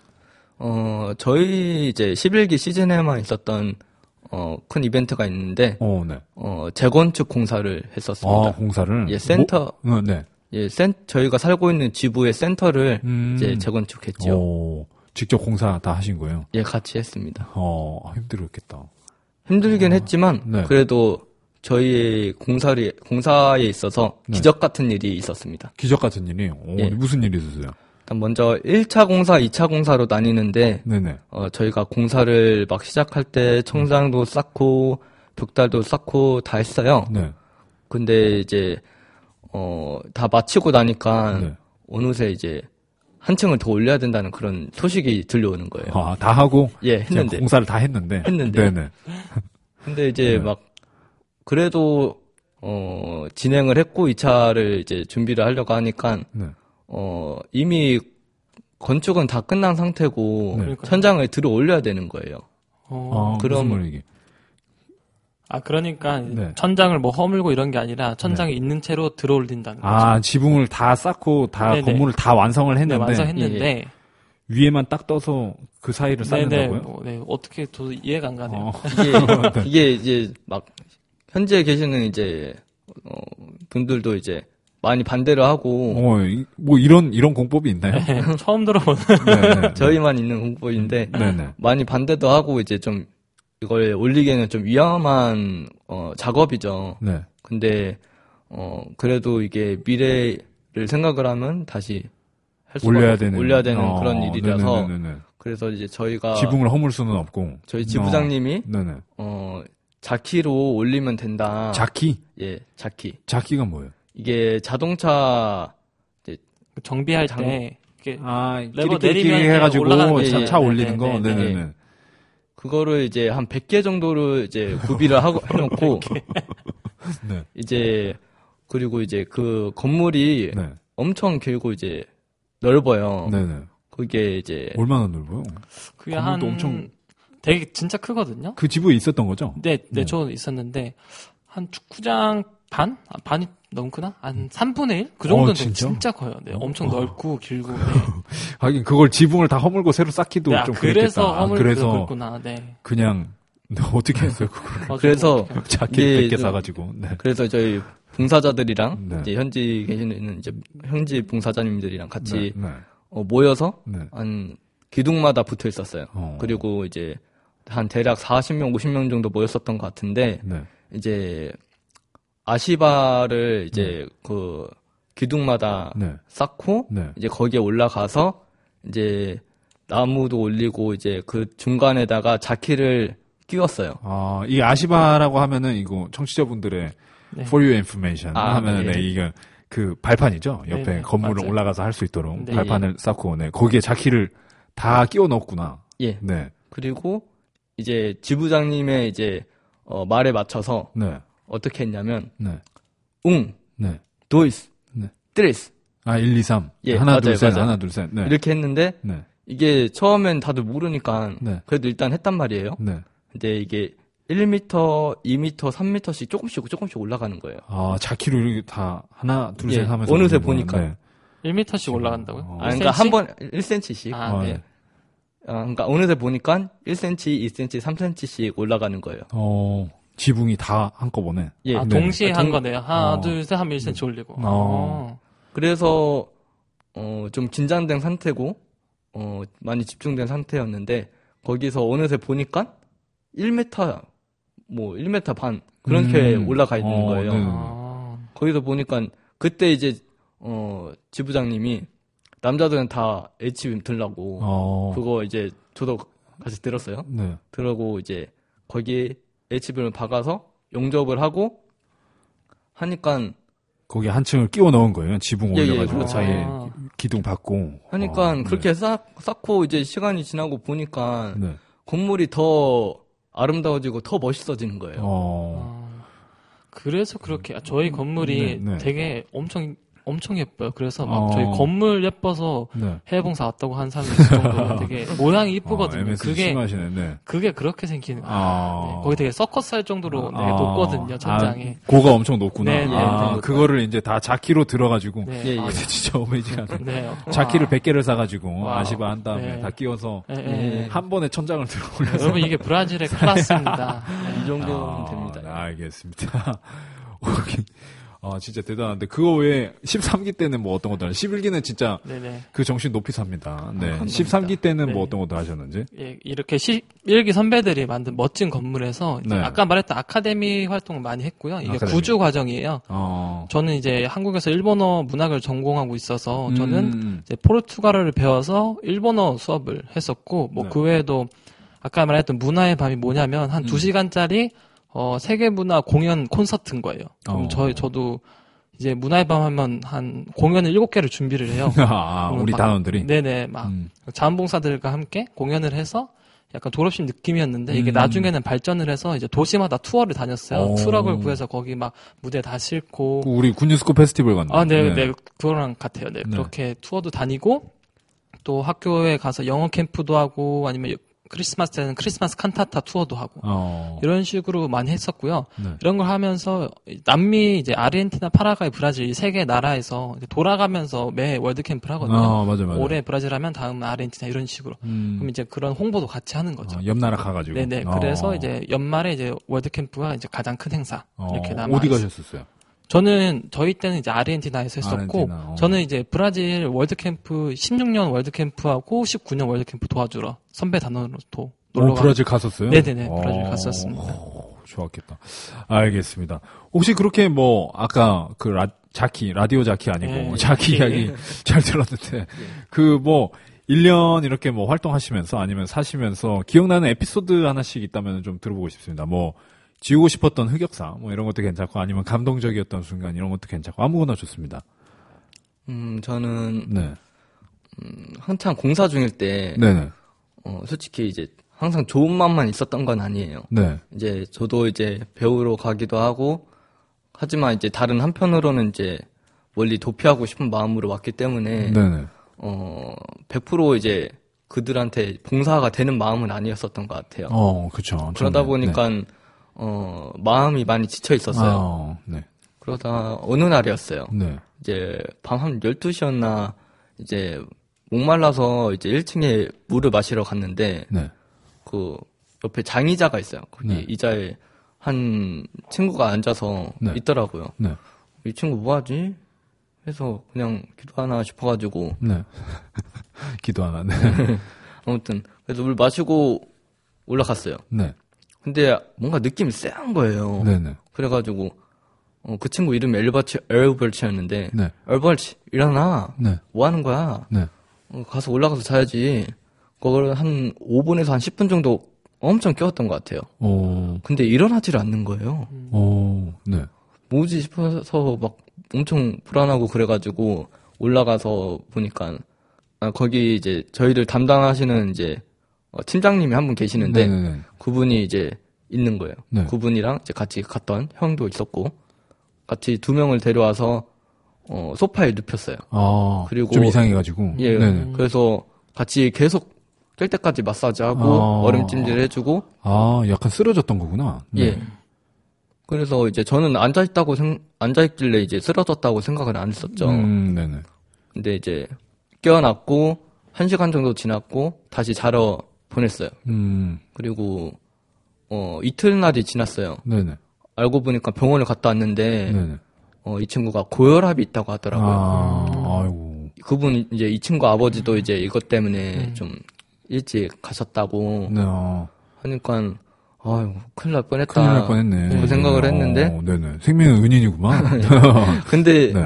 어, 저희 이제 십일 기 시즌에만 있었던 어, 큰 이벤트가 있는데 어, 네. 어, 재건축 공사를 했었습니다. 아, 공사를 예, 센터 뭐, 어, 네. 예, 센 저희가 살고 있는 지부의 센터를 음. 이제 재건축했죠. 오, 직접 공사 다 하신 거예요? 예, 같이 했습니다. 어, 힘들었겠다. 힘들긴 했지만 네. 그래도 저희의 공사리, 공사에 있어서 네. 기적 같은 일이 있었습니다. 기적 같은 일이. 오, 예. 무슨 일이 있었어요? 일단 먼저 일 차 공사, 이 차 공사로 나뉘는데 네네. 어, 저희가 공사를 막 시작할 때 청장도 쌓고 벽달도 쌓고 다 했어요. 네. 근데 이제 어, 다 마치고 나니까 네. 어느새 이제 한 층을 더 올려야 된다는 그런 소식이 들려오는 거예요. 아, 다 하고 예, 그냥 했는데. 공사를 다 했는데. 했는데. 네네. 근데 이제 네. 막 그래도 어, 진행을 했고 이 차를 이제 준비를 하려고 하니까 네. 어, 이미 건축은 다 끝난 상태고 네. 천장을 들어 올려야 되는 거예요. 어, 아, 그럼- 무슨 말이게? 아 그러니까 네. 천장을 뭐 허물고 이런 게 아니라 천장이 있는 채로 들어올린다는 거죠. 아, 지붕을 다 쌓고 다 네네. 건물을 다 완성을 네, 했는데 완성했는데 위에만 딱 떠서 그 사이를 네네 쌓는다고요? 뭐, 네, 어떻게 도 이해가 안 가네요. 어, 이게, 이게 이제 막 현재 계시는 이제 어, 분들도 이제 많이 반대를 하고 어, 이- 뭐 이런 이런 공법이 있나요? 처음 들어보는. 네네. 저희만 있는 공법인데 네네. 많이 반대도 하고 이제 좀 이걸 올리기에는 좀 위험한 어, 작업이죠. 네. 근데 어 그래도 이게 미래를 생각을 하면 다시 할 수가 올려야 없- 되는 올려야 되는 어, 그런 일이라서 네네네네. 그래서 이제 저희가 지붕을 허물 수는 없고 저희 지부장님이 어, 네네. 어 자키로 올리면 된다. 자키? 예, 자키. 자키가 뭐예요? 이게 자동차 정비할 장- 때 이렇게 아, 레버 끼리끼리 내리면 해가지고 올라가는 거죠. 차, 차 네, 올리는 네, 거. 네, 네. 네네네. 그거를 이제 한 백 개 정도를 이제 구비를 하고 해놓고 네. 이제 그리고 이제 그 건물이 네. 엄청 길고 이제 넓어요. 네네. 그게 이제 얼마나 넓어요? 그게 한 건물도 엄청- 되게 진짜 크거든요. 그 지부에 있었던 거죠? 네, 네, 네. 저 있었는데 한 축구장 반? 아, 반이 넘구나? 한 삼분의 일? 그 정도는 어, 진짜? 진짜 커요. 네, 엄청 어. 넓고 길고. 네. 하긴 그걸 지붕을 다 허물고 새로 쌓기도 네, 아, 좀 그래서 그랬겠다. 아, 허물고 그래서 그랬구나. 네. 그냥 어떻게 했어요 그걸? 아, 그래서 자켓 이게 백 개 좀- 사가지고. 네. 그래서 저희 봉사자들이랑 네. 이제 현지 계시는 이제 현지 봉사자님들이랑 같이 네. 네. 어, 모여서 네. 한 기둥마다 붙어 있었어요. 어. 그리고 이제 한 대략 사십 명, 오십 명 정도 모였었던 것 같은데 네. 이제 아시바를 이제 그 기둥마다 네. 쌓고 네. 이제 거기에 올라가서 이제 나무도 올리고 이제 그 중간에다가 자키를 끼웠어요. 아, 이 아시바라고 하면은 이거 청취자분들의 네. for your information 아, 하면은 네. 네, 이게 그 발판이죠. 옆에 네, 네, 건물을 맞아요. 올라가서 할 수 있도록 네. 발판을 쌓고 네. 거기에 자키를 다 끼워 넣었구나. 예. 네. 그리고 이제 지부장님의 이제 어, 말에 맞춰서 네. 어떻게 했냐면 네. 웅, 네. 도이스, 네. 트리스 아, 일, 이, 삼. 예, 하나, 맞아요, 둘, 셋. 맞아요. 하나, 둘, 셋. 네. 이렇게 했는데 네. 이게 처음엔 다들 모르니까 네. 그래도 일단 했단 말이에요. 네. 근데 이게 일 미터, 이 미터, 삼 미터씩 조금씩 조금씩 올라가는 거예요. 아, 자키로 이렇게 다 하나, 둘, 예, 셋 하면서. 어느새 올리는 보니까. 거야. 네. 일 미터씩 올라간다고요? 어. 아, 일 그러니까 센티미터? 한 번 일 센티미터씩. 아, 어, 네. 네. 아, 그러니까 어느새 보니까 일 센티미터, 이 센티미터, 삼 센티미터씩 올라가는 거예요. 어, 지붕이 다 한꺼번에. 예. 아, 네. 동시에 아, 한 동- 거네요. 하나, 어. 둘, 셋 하면 일 센티미터 올리고. 어. 어. 그래서 어, 좀 긴장된 상태고 어, 많이 집중된 상태였는데 거기서 어느새 보니까 일 미터 뭐 일 미터 반 그렇게 음. 올라가 있는 어, 거예요. 네. 아. 거기서 보니까 그때 이제 어, 지부장님이 남자들은 다 에이치비 들라고 어. 그거 이제 저도 같이 들었어요. 네. 들어고 이제 거기에 에이치비를 박아서 용접을 하고 하니까 거기에 한 층을 끼워 넣은 거예요. 지붕 예, 예, 올려가지고 그렇죠. 사이에 아. 기둥 받고. 하니까 어, 그렇게 쌓, 쌓고 이제 시간이 지나고 보니까 네. 네. 건물이 더 아름다워지고 더 멋있어지는 거예요. 어. 아. 그래서 그렇게 아, 저희 건물이 네, 네. 되게 엄청 엄청 예뻐요. 그래서 막 어. 저희 건물 예뻐서 네. 해외봉사 왔다고 한 사람이 있을 정도로 되게 모양이 이쁘거든요. 어, 엠에스 그게 심하시네. 네. 그게 그렇게 생기는 거예요. 아. 네, 거기 되게 서커스 할 정도로 되게 아. 높거든요. 천장이. 아, 고가 엄청 높구나. 네, 네, 아, 네. 그거를 이제 다 자키로 들어가지고. 네. 예, 예. 아, 근데 진짜 어메이징하네. 네. 자키를 백 개를 사가지고 와우. 아시바 한 다음에 네. 다 끼워서 네, 예. 네. 한 번에 천장을 들어 올려서. 여러분 이게 브라질의 클래스입니다. 이 정도면 아, 됩니다. 네, 알겠습니다. 오케이. 아, 진짜 대단한데. 그거 외에 십삼 기 때는 뭐 어떤 것들, 십일 기는 진짜 네네. 그 정신 높이 삽니다. 네. 감사합니다. 십삼 기 때는 네. 뭐 어떤 것들 하셨는지? 예, 이렇게 십일 기 선배들이 만든 멋진 건물에서 이제 네. 아까 말했던 아카데미 활동을 많이 했고요. 이게 아카데미. 구주 과정이에요. 어. 저는 이제 한국에서 일본어 문학을 전공하고 있어서 저는 음. 이제 포르투갈어를 배워서 일본어 수업을 했었고 뭐 네. 그 외에도 아까 말했던 문화의 밤이 뭐냐면 한 두 시간짜리 어 세계 문화 공연 콘서트인 거예요. 그럼 어. 저희 저도 이제 문화의 밤 하면 한 공연을 일곱 개를 준비를 해요. 아, 그러면 우리 막- 단원들이? 네네 막 음. 자원봉사들과 함께 공연을 해서 약간 졸업식 느낌이었는데 이게 음. 나중에는 발전을 해서 이제 도시마다 투어를 다녔어요. 오. 트럭을 구해서 거기 막 무대 다 싣고 그 우리 군뉴스코 페스티벌 갔나? 아, 네, 네, 그거랑 같아요. 네, 네. 그렇게 투어도 다니고 또 학교에 가서 영어 캠프도 하고 아니면 크리스마스 때는 크리스마스 칸타타 투어도 하고 어. 이런 식으로 많이 했었고요. 네. 이런 걸 하면서 남미 이제 아르헨티나, 파라과이, 브라질 이 세 개 나라에서 이제 돌아가면서 매 월드 캠프를 하거든요. 아, 맞아, 맞아. 올해 브라질 하면 다음 아르헨티나 이런 식으로. 음. 그럼 이제 그런 홍보도 같이 하는 거죠. 어, 옆 나라 가가지고. 네네. 어. 그래서 이제 연말에 이제 월드 캠프가 이제 가장 큰 행사 어. 이렇게 남아. 어디 가셨었어요? 저는 저희 때는 이제 아르헨티나에서 했었고 아르헨티나, 어. 저는 이제 브라질 월드 캠프 십육 년 월드 캠프하고 십구 년 월드 캠프 도와주러 선배 단원으로 또 놀러 어, 가. 브라질 갔었어요? 네네네, 어. 브라질 갔었습니다. 오, 좋았겠다. 알겠습니다. 혹시 그렇게 뭐 아까 그 라, 자키 라디오 자키 아니고 네, 자키 자키. 이야기 잘 들었는데 그 뭐 일 년 이렇게 뭐 활동하시면서 아니면 사시면서 기억나는 에피소드 하나씩 있다면 좀 들어보고 싶습니다. 뭐 지우고 싶었던 흑역사 뭐 이런 것도 괜찮고 아니면 감동적이었던 순간 이런 것도 괜찮고 아무거나 좋습니다. 음, 저는 네. 한창 공사 중일 때 네네. 어, 솔직히 이제 항상 좋은 마음만 있었던 건 아니에요. 네. 이제 저도 이제 배우러 가기도 하고 하지만 이제 다른 한편으로는 이제 멀리 도피하고 싶은 마음으로 왔기 때문에 네네. 어, 백 퍼센트 이제 그들한테 봉사가 되는 마음은 아니었었던 것 같아요. 어, 그쵸. 그러다 저는, 보니까 어, 마음이 많이 지쳐 네. 있었어요. 어, 네. 그러다 어느 날이었어요. 네. 이제 밤 한 열두 시였나 이제 목말라서 이제 일 층에 물을 마시러 갔는데 네. 그 옆에 장의자가 있어요. 거기 네. 의자에 한 친구가 앉아서 네. 있더라고요. 네. 이 친구 뭐하지? 해서 그냥 기도하나 싶어가지고 네. 기도 안 하네. 아무튼 그래서 물 마시고 올라갔어요. 네. 근데 뭔가 느낌이 쎄한 거예요. 네네. 그래가지고 어, 그 친구 이름이 엘버치, 엘버치였는데 네. 엘버치 일어나. 네. 뭐 하는 거야? 네. 어, 가서 올라가서 자야지. 그걸 한 오 분에서 한 십 분 정도 엄청 깨웠던 것 같아요. 오. 근데 일어나질 않는 거예요. 오. 네. 뭐지 싶어서 막 엄청 불안하고 그래가지고 올라가서 보니까 아, 거기 이제 저희들 담당하시는 이제 어, 팀장님이 한 분 계시는데 네네네. 그분이 이제 있는 거예요. 네. 그분이랑 이제 같이 갔던 형도 있었고 같이 두 명을 데려와서 어, 소파에 눕혔어요. 아. 그리고 좀 이상해가지고. 예. 네네. 그래서 같이 계속 깰 때까지 마사지하고 아. 얼음찜질 해주고 아, 약간 쓰러졌던 거구나. 네. 예. 그래서 이제 저는 앉아있다고 생, 앉아있길래 이제 쓰러졌다고 생각을 안 했었죠. 음, 네네. 근데 이제 깨어났고 한 시간 정도 지났고 다시 자러 보냈어요. 음, 그리고 어 이틀날이 지났어요. 네네. 알고 보니까 병원을 갔다 왔는데 네네. 어 이 친구가 고혈압이 있다고 하더라고요. 아, 아이고. 그분 이제 이 친구 아버지도 이제 이것 때문에 좀 일찍 가셨다고 네, 아, 하니까 아유 큰일 날 뻔했다. 큰일 날 뻔했네. 그 생각을 했는데 어, 네네. 생명의 은인이구만. 근데 네.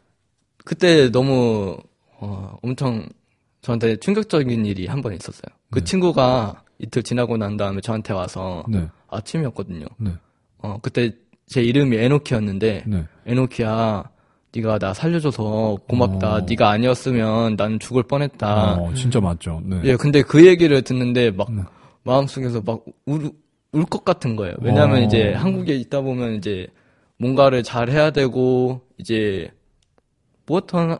그때 너무 어, 엄청 저한테 충격적인 일이 한 번 있었어요. 그 네. 친구가 이틀 지나고 난 다음에 저한테 와서 네. 아침이었거든요. 네. 어 그때 제 이름이 에노키였는데 네. 에노키야 네가 나 살려줘서 고맙다. 어. 네가 아니었으면 나는 죽을 뻔했다. 어, 진짜 맞죠. 네. 예, 근데 그 얘기를 듣는데 막 네. 마음속에서 막 울 울 것 같은 거예요. 왜냐하면 어. 이제 한국에 있다 보면 이제 뭔가를 잘 해야 되고 이제 무엇한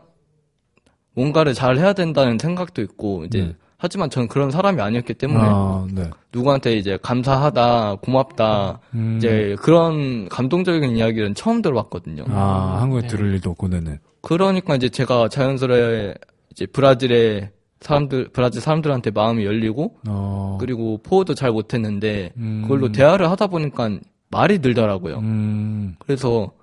뭔가를 잘 해야 된다는 생각도 있고 이제 네. 하지만 저는 그런 사람이 아니었기 때문에 아, 네. 누구한테 이제 감사하다, 고맙다 음. 이제 그런 감동적인 이야기는 처음 들어봤거든요. 아, 한국에 네. 들을 일도 없고, 네네. 그러니까 이제 제가 자연스레 이제 브라질의 사람들 브라질 사람들한테 마음이 열리고 어. 그리고 포효도 잘 못했는데 음. 그걸로 대화를 하다 보니까 말이 늘더라고요. 음. 그래서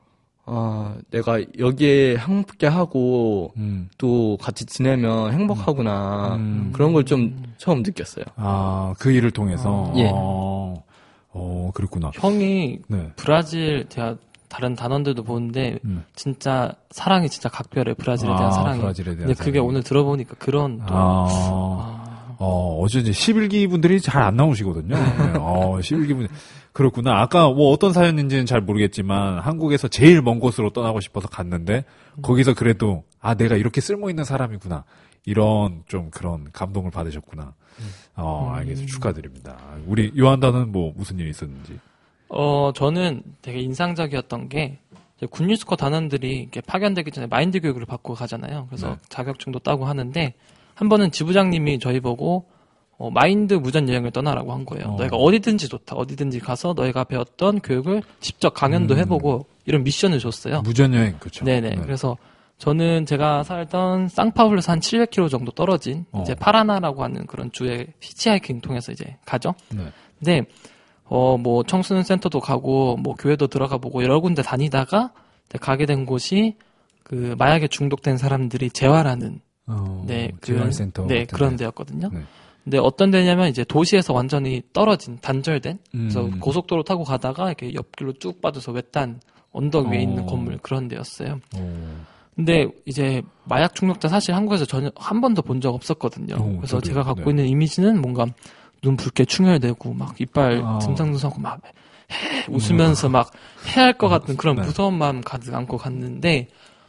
아 내가 여기에 함께 하고 음. 또 같이 지내면 행복하구나 음. 그런 걸 좀 처음 느꼈어요. 아, 그 일을 통해서. 예. 어, 어, 그렇구나. 형이 네. 브라질 제가 다른 단원들도 보는데 음. 진짜 사랑이 진짜 각별해 브라질에 대한 아, 사랑이. 브라질에 대한 근데 그게 사랑이. 오늘 들어보니까 그런 또 아. 아, 어, 어제 이제 십일 기 분들이 잘 안 나오시거든요. 네. 어, 십일 기 분. 그렇구나. 아까 뭐 어떤 사연인지는 잘 모르겠지만 한국에서 제일 먼 곳으로 떠나고 싶어서 갔는데 거기서 그래도 아, 내가 이렇게 쓸모 있는 사람이구나. 이런 좀 그런 감동을 받으셨구나. 어, 알겠습니다. 축하드립니다. 우리 요한다는 뭐 무슨 일이 있었는지. 어 저는 되게 인상적이었던 게 이제 군유스코 단원들이 이렇게 파견되기 전에 마인드 교육을 받고 가잖아요. 그래서 네. 자격증도 따고 하는데 한 번은 지부장님이 저희 보고 어, 마인드 무전 여행을 떠나라고 한 거예요. 어. 너희가 어디든지 좋다. 어디든지 가서 너희가 배웠던 교육을 직접 강연도 음. 해보고 이런 미션을 줬어요. 무전여행, 그쵸. 네네. 네. 그래서 저는 제가 살던 쌍파울루에서 한 칠백 킬로미터 정도 떨어진 어. 이제 파라나라고 하는 그런 주에 히치하이킹 통해서 이제 가죠. 네. 근데 어 뭐 청소년 센터도 가고 뭐 교회도 들어가 보고 여러 군데 다니다가 이제 가게 된 곳이 그 마약에 중독된 사람들이 재활하는 어, 네, 재활센터. 네, 같은 그런 데. 데였거든요. 네. 근데 어떤 데냐면 이제 도시에서 완전히 떨어진 단절된 그래서 음. 고속도로 타고 가다가 이렇게 옆길로 쭉 빠져서 외딴 언덕 위에 어. 있는 건물 그런 데였어요. 어. 근데 이제 마약 중독자 사실 한국에서 전혀 한 번도 본 적 없었거든요. 어, 그래서 저도요. 제가 갖고 네. 있는 이미지는 뭔가 눈 붉게 충혈되고 막 이빨 아. 듬성듬성하고 막 헤, 웃으면서 막 해할 것 같은 그런 네. 무서운 마음 가득 안고 갔는데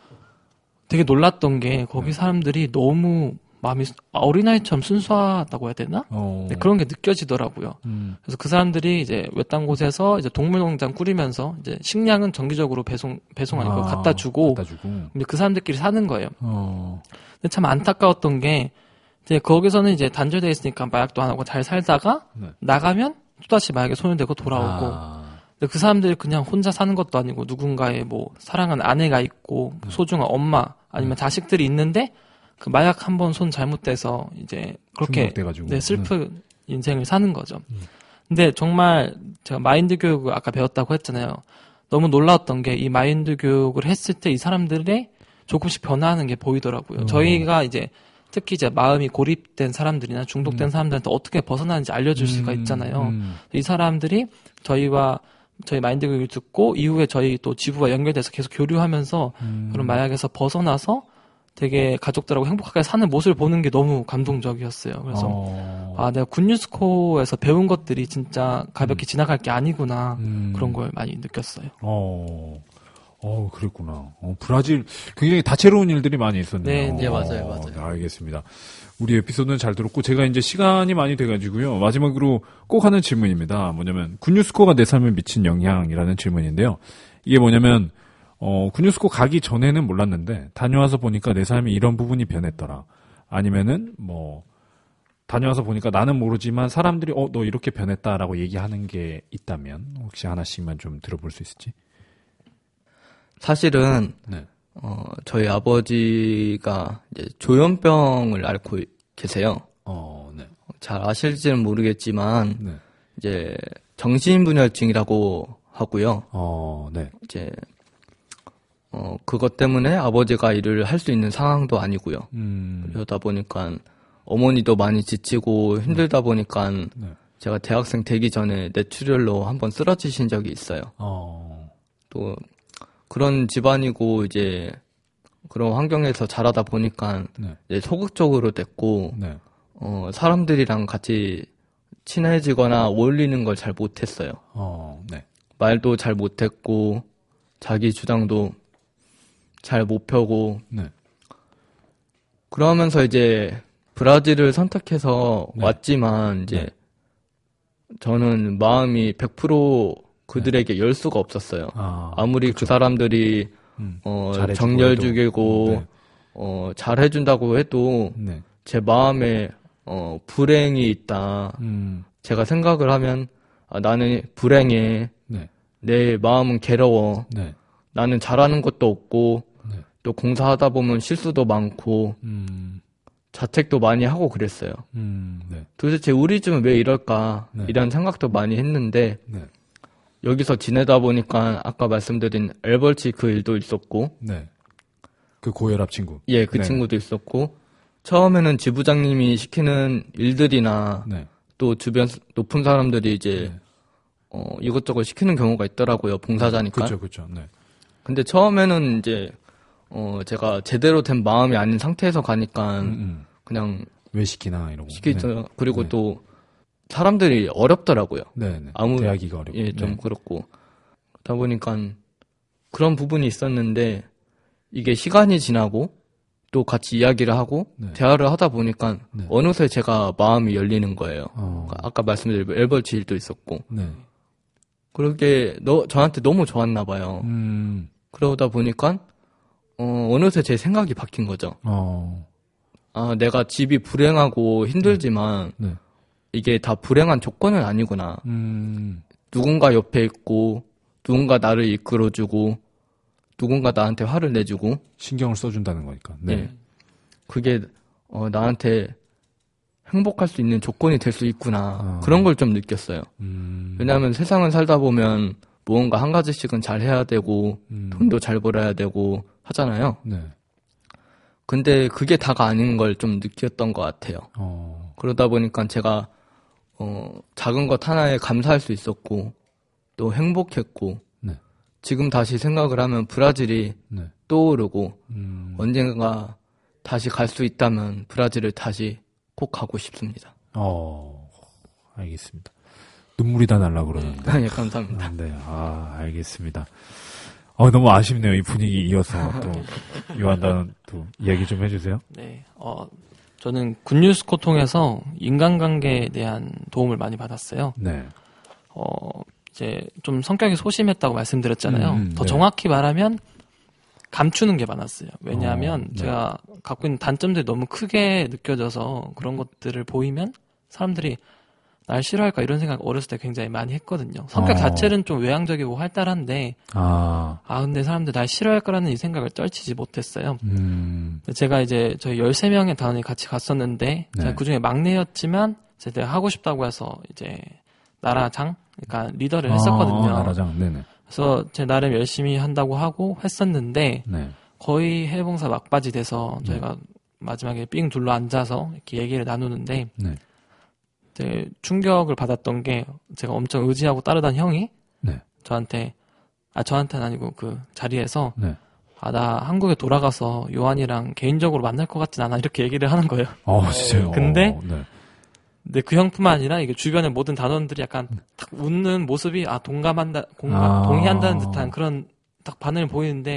되게 놀랐던 게 거기 사람들이 너무 마음이 어린아이처럼 순수하다고 해야 되나? 어. 네, 그런 게 느껴지더라고요. 음. 그래서 그 사람들이 이제 외딴 곳에서 이제 동물농장 꾸리면서 이제 식량은 정기적으로 배송 배송 아니고 아, 갖다 주고 갖다 주고. 근데 그 사람들끼리 사는 거예요. 어. 근데 참 안타까웠던 게 이제 거기서는 이제 단절돼 있으니까 마약도 안 하고 잘 살다가 네. 나가면 또다시 마약에 손을 대고 돌아오고 아. 근데 그 사람들이 그냥 혼자 사는 것도 아니고 누군가의 뭐 사랑하는 아내가 있고 네. 소중한 엄마 아니면 네. 자식들이 있는데 그 마약 한 번 손 잘못돼서 이제 그렇게 중독돼가지고. 네, 슬픈 네. 인생을 사는 거죠. 음. 근데 정말 제가 마인드 교육을 아까 배웠다고 했잖아요. 너무 놀라웠던 게 이 마인드 교육을 했을 때 이 사람들의 조금씩 변화하는 게 보이더라고요. 어. 저희가 이제 특히 이제 마음이 고립된 사람들이나 중독된 음. 사람들한테 어떻게 벗어나는지 알려줄 수가 음, 있잖아요. 음. 이 사람들이 저희와 저희 마인드 교육을 듣고 이후에 저희 또 지부와 연결돼서 계속 교류하면서 음. 그런 마약에서 벗어나서 되게 가족들하고 행복하게 사는 모습을 보는 게 너무 감동적이었어요. 그래서 어. 아 내가 굿뉴스코에서 배운 것들이 진짜 가볍게 지나갈 게 아니구나 음. 그런 걸 많이 느꼈어요. 어, 어, 그랬구나. 어, 브라질 굉장히 다채로운 일들이 많이 있었네요. 네, 네, 맞아요, 어, 맞아요. 네, 알겠습니다. 우리 에피소드는 잘 들었고 제가 이제 시간이 많이 돼가지고요. 마지막으로 꼭 하는 질문입니다. 뭐냐면 굿뉴스코가 내 삶에 미친 영향이라는 질문인데요. 이게 뭐냐면 어, 굿뉴스코 가기 전에는 몰랐는데 다녀와서 보니까 내 삶이 이런 부분이 변했더라. 아니면은 뭐 다녀와서 보니까 나는 모르지만 사람들이 어, 너 이렇게 변했다라고 얘기하는 게 있다면 혹시 하나씩만 좀 들어볼 수 있을지? 사실은 네. 어, 저희 아버지가 이제 조현병을 앓고 계세요. 어, 네. 잘 아실지는 모르겠지만 네. 이제 정신분열증이라고 하고요. 어, 네. 이제 어, 그것 때문에 아버지가 일을 할 수 있는 상황도 아니고요. 음. 그러다 보니까 어머니도 많이 지치고 힘들다 보니까 네. 제가 대학생 되기 전에 뇌출혈로 한번 쓰러지신 적이 있어요. 어. 또 그런 집안이고 이제 그런 환경에서 자라다 보니까 네. 이제 소극적으로 됐고 네. 어, 사람들이랑 같이 친해지거나 어울리는 걸 잘 못했어요. 어, 네. 말도 잘 못했고 자기 주장도 잘 못 펴고 네. 그러면서 이제 브라질을 선택해서 네. 왔지만 이제 네. 저는 마음이 백 퍼센트 그들에게 열 수가 없었어요. 아, 아무리 그 사람들이 음. 어, 잘해주고 정열죽이고 해도. 네. 어, 잘해준다고 해도 네. 제 마음에 어, 불행이 있다. 음. 제가 생각을 하면 아, 나는 불행해. 네. 내 마음은 괴로워. 네. 나는 잘하는 것도 없고 네. 또 공사하다 보면 실수도 많고 음. 자책도 많이 하고 그랬어요. 음. 네. 도대체 우리 집은 왜 이럴까 네. 이런 생각도 많이 했는데 네. 여기서 지내다 보니까 아까 말씀드린 엘벌치 그 일도 있었고 네. 그 고혈압 친구. 예, 그 네. 친구도 있었고 처음에는 지부장님이 시키는 일들이나 네. 또 주변 높은 사람들이 이제 네. 어, 이것저것 시키는 경우가 있더라고요. 봉사자니까. 그렇죠, 그렇죠. 네. 근데 처음에는 이제 어, 제가 제대로 된 마음이 아닌 상태에서 가니까 음, 음. 그냥 왜 시키나 이러고. 시키죠. 네. 그리고 네. 또 사람들이 어렵더라고요. 네, 네. 아무- 대하기가 어렵고. 예, 좀 네. 그렇고. 그러다 보니까 그런 부분이 있었는데 이게 시간이 지나고 또 같이 이야기를 하고 네. 대화를 하다 보니까 네. 어느새 제가 마음이 열리는 거예요. 어. 아까 말씀드린 엘벌치 일도 있었고. 네. 그렇게 너, 저한테 너무 좋았나 봐요. 음. 그러다 보니까 어, 어느새 제 생각이 바뀐 거죠. 어. 아, 내가 집이 불행하고 힘들지만 네. 이게 다 불행한 조건은 아니구나. 음. 누군가 옆에 있고 누군가 나를 이끌어주고 누군가 나한테 화를 내주고 신경을 써준다는 거니까. 네. 예. 그게 어, 나한테 행복할 수 있는 조건이 될 수 있구나. 어. 그런 걸 좀 느꼈어요. 음. 왜냐하면 세상을 살다 보면 무언가 한 가지씩은 잘 해야 되고 음. 돈도 잘 벌어야 되고 하잖아요. 네. 근데 그게 다가 아닌 걸 좀 느꼈던 것 같아요. 어. 그러다 보니까 제가 어, 작은 것 하나에 감사할 수 있었고 또 행복했고 네. 지금 다시 생각을 하면 브라질이 네. 떠오르고 음. 언젠가 다시 갈 수 있다면 브라질을 다시 꼭 가고 싶습니다. 어. 알겠습니다. 눈물이 다 날라 그러는데. 예, 감사합니다. 아, 네. 아, 알겠습니다. 어, 너무 아쉽네요. 이 분위기 이어서 또 요한단 또 이야기 좀 해주세요. 네, 어, 저는 굿뉴스코 통해서 인간관계에 대한 도움을 많이 받았어요. 네. 어, 이제 좀 성격이 소심했다고 말씀드렸잖아요. 음, 더 네. 정확히 말하면 감추는 게 많았어요. 왜냐하면 어, 네. 제가 갖고 있는 단점들이 너무 크게 느껴져서 그런 것들을 보이면 사람들이 날 싫어할까 이런 생각 어렸을 때 굉장히 많이 했거든요. 성격 어. 자체는 좀 외향적이고 활달한데 아, 아 근데 사람들 날 싫어할 거라는 이 생각을 떨치지 못했어요. 음, 제가 이제 저희 열세 명의 단원이 같이 갔었는데 네. 제가 그중에 막내였지만 제가 하고 싶다고 해서 이제 나라장 그러니까 리더를 했었거든요. 아, 나라장, 네네. 그래서 제 나름 열심히 한다고 하고 했었는데 네. 거의 해외봉사 막바지 돼서 저희가 마지막에 삥 둘러 앉아서 이렇게 얘기를 나누는데 네. 이제 충격을 받았던 게 제가 엄청 의지하고 따르던 형이 네. 저한테 아 저한테는 아니고 그 자리에서 네. 아 나 한국에 돌아가서 요한이랑 개인적으로 만날 것 같진 않아 이렇게 얘기를 하는 거예요. 어, 진짜요? 근데 어, 네. 근데 그 형뿐만 아니라 이게 주변의 모든 단원들이 약간 탁 웃는 모습이 아 동감한다 공감 아. 동의한다는 듯한 그런 딱 반응을 보이는데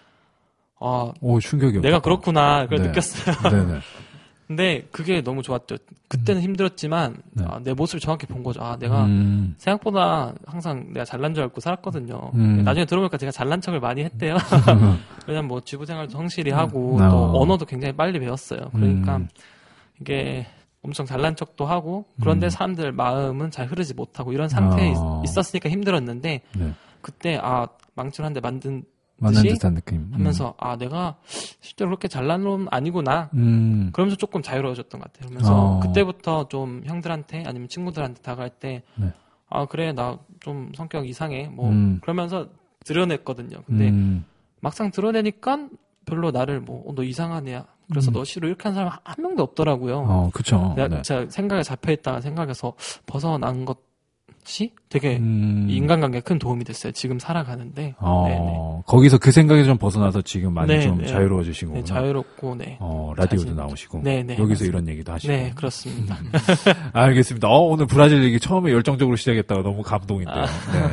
아 오, 충격이었다. 내가 그렇구나 그걸 네. 느꼈어요. 네네. 근데 그게 너무 좋았죠. 그때는 힘들었지만 네. 아, 내 모습을 정확히 본 거죠. 아 내가 음, 생각보다 항상 내가 잘난 줄 알고 살았거든요. 음. 나중에 들어보니까 제가 잘난 척을 많이 했대요. 왜냐면 뭐 지부 생활도 성실히 하고 음. 또 어. 언어도 굉장히 빨리 배웠어요. 그러니까 음. 이게 엄청 잘난 척도 하고 그런데 음. 사람들 마음은 잘 흐르지 못하고 이런 상태에 어. 있, 있었으니까 힘들었는데 네. 그때 아 망치를 한 대 만든 맞는 듯이 듯한 느낌. 하면서 아 내가 실제로 그렇게 잘난 놈 아니구나. 음. 그러면서 조금 자유로워졌던 것 같아요. 그러면서 어. 그때부터 좀 형들한테 아니면 친구들한테 다가갈 때 네. 아 그래 나 좀 성격 이상해 뭐 음. 그러면서 드러냈거든요. 근데 음. 막상 드러내니까 별로 나를 뭐 너 이상한 애야. 그래서 음. 너 싫어 이렇게 하는 사람 한 명도 없더라고요. 어, 그쵸. 내가 네. 제가 생각에 잡혀있다가 생각해서 벗어난 것이 되게 음. 인간관계에 큰 도움이 됐어요. 지금 살아가는데 어, 네네. 거기서 그 생각에서 좀 벗어나서 지금 많이 네, 좀 네. 자유로워지신 네, 거구나. 자유롭고 네. 어, 라디오도 자신- 나오시고. 네, 네, 여기서 맞습니다. 이런 얘기도 하시고. 네 그렇습니다. 알겠습니다. 어, 오늘 브라질 얘기 처음에 열정적으로 시작했다가 너무 감동인데요. 네.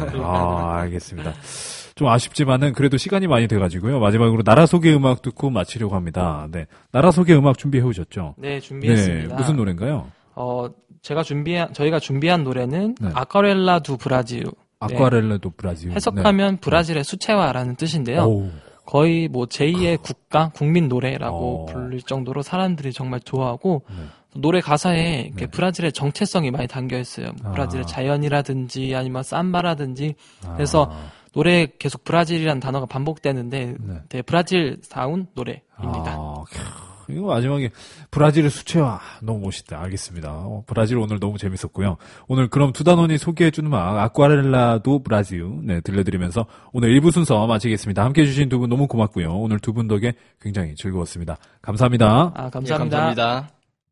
아, 알겠습니다. 좀 아쉽지만은 그래도 시간이 많이 돼가지고요. 마지막으로 나라 소개 음악 듣고 마치려고 합니다. 네. 나라 소개 음악 준비해 오셨죠? 네 준비했습니다. 네. 무슨 노래인가요? 어 제가 준비한 저희가 준비한 노래는 네. 아쿠아렐라 두 브라질. 아쿠아렐라 도 브라질. 해석하면 브라질의 수채화라는 뜻인데요. 오. 거의 뭐 제이의 국가 국민 노래라고 어. 부를 정도로 사람들이 정말 좋아하고 네. 노래 가사에 이렇게 네. 브라질의 정체성이 많이 담겨 있어요. 뭐 아. 브라질의 자연이라든지 아니면 삼바라든지 아. 그래서 노래에 계속 브라질이라는 단어가 반복되는데 네. 되게 브라질다운 노래입니다. 아, 캬, 이거 마지막에 브라질의 수채화 너무 멋있다. 알겠습니다. 어, 브라질 오늘 너무 재밌었고요. 오늘 그럼 두 단원이 소개해준 음악 아쿠아렐라도 브라질 네 들려드리면서 오늘 일 부 순서 마치겠습니다. 함께해 주신 두 분 너무 고맙고요. 오늘 두 분 덕에 굉장히 즐거웠습니다. 감사합니다. 아, 예, 감사합니다. 감사합니다.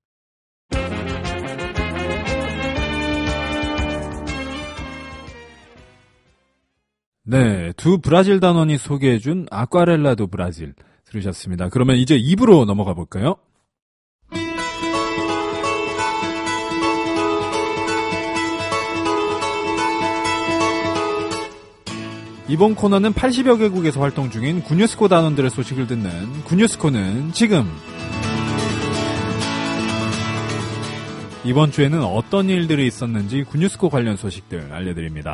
네, 두 브라질 단원이 소개해준 아쿠아렐라도 브라질 들으셨습니다. 그러면 이제 이 부로 넘어가 볼까요? 이번 코너는 팔십여 개국에서 활동 중인 구뉴스코 단원들의 소식을 듣는 구뉴스코는 지금. 이번 주에는 어떤 일들이 있었는지 구뉴스코 관련 소식들 알려드립니다.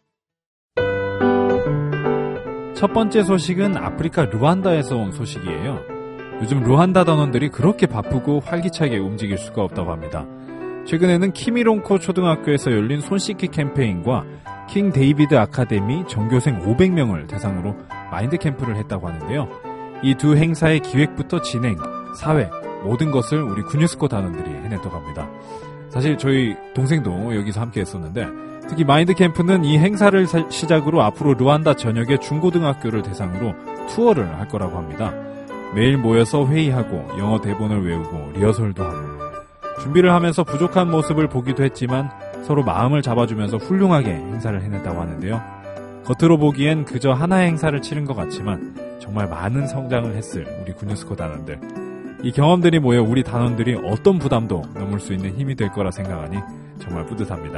첫 번째 소식은 아프리카 루안다에서 온 소식이에요. 요즘 루안다 단원들이 그렇게 바쁘고 활기차게 움직일 수가 없다고 합니다. 최근에는 키미론코 초등학교에서 열린 손 씻기 캠페인과 킹 데이비드 아카데미 전교생 오백 명을 대상으로 마인드 캠프를 했다고 하는데요. 이 두 행사의 기획부터 진행, 사회, 모든 것을 우리 구뉴스코 단원들이 해냈다고 합니다. 사실 저희 동생도 여기서 함께 했었는데 특히 마인드 캠프는 이 행사를 사, 시작으로 앞으로 루안다 전역의 중고등학교를 대상으로 투어를 할 거라고 합니다. 매일 모여서 회의하고 영어 대본을 외우고 리허설도 하고 준비를 하면서 부족한 모습을 보기도 했지만 서로 마음을 잡아주면서 훌륭하게 행사를 해냈다고 하는데요. 겉으로 보기엔 그저 하나의 행사를 치른 것 같지만 정말 많은 성장을 했을 우리 구뉴스코 단원들. 이 경험들이 모여 우리 단원들이 어떤 부담도 넘을 수 있는 힘이 될 거라 생각하니 정말 뿌듯합니다.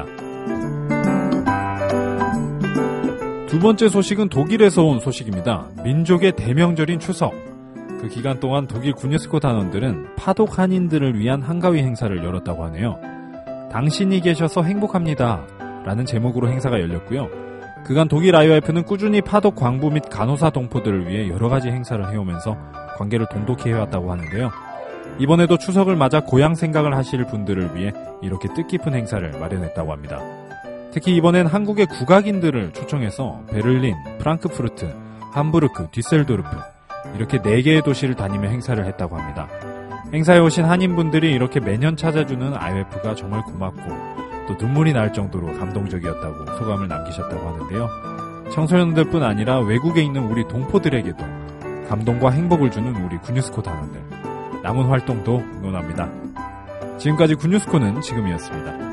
두 번째 소식은 독일에서 온 소식입니다. 민족의 대명절인 추석. 그 기간 동안 독일 구뉴스코 단원들은 파독 한인들을 위한 한가위 행사를 열었다고 하네요. 당신이 계셔서 행복합니다 라는 제목으로 행사가 열렸고요. 그간 독일 아이오에프는 꾸준히 파독 광부 및 간호사 동포들을 위해 여러 가지 행사를 해오면서 관계를 돈독히 해왔다고 하는데요. 이번에도 추석을 맞아 고향 생각을 하실 분들을 위해 이렇게 뜻깊은 행사를 마련했다고 합니다. 특히 이번엔 한국의 국악인들을 초청해서 베를린, 프랑크푸르트, 함부르크, 뒤셀도르프 이렇게 네 개의 도시를 다니며 행사를 했다고 합니다. 행사에 오신 한인분들이 이렇게 매년 찾아주는 아이웨프가 정말 고맙고 또 눈물이 날 정도로 감동적이었다고 소감을 남기셨다고 하는데요. 청소년들뿐 아니라 외국에 있는 우리 동포들에게도 감동과 행복을 주는 우리 군유스코 단원들. 남은 활동도 응원합니다. 지금까지 군유스코는 지금이었습니다.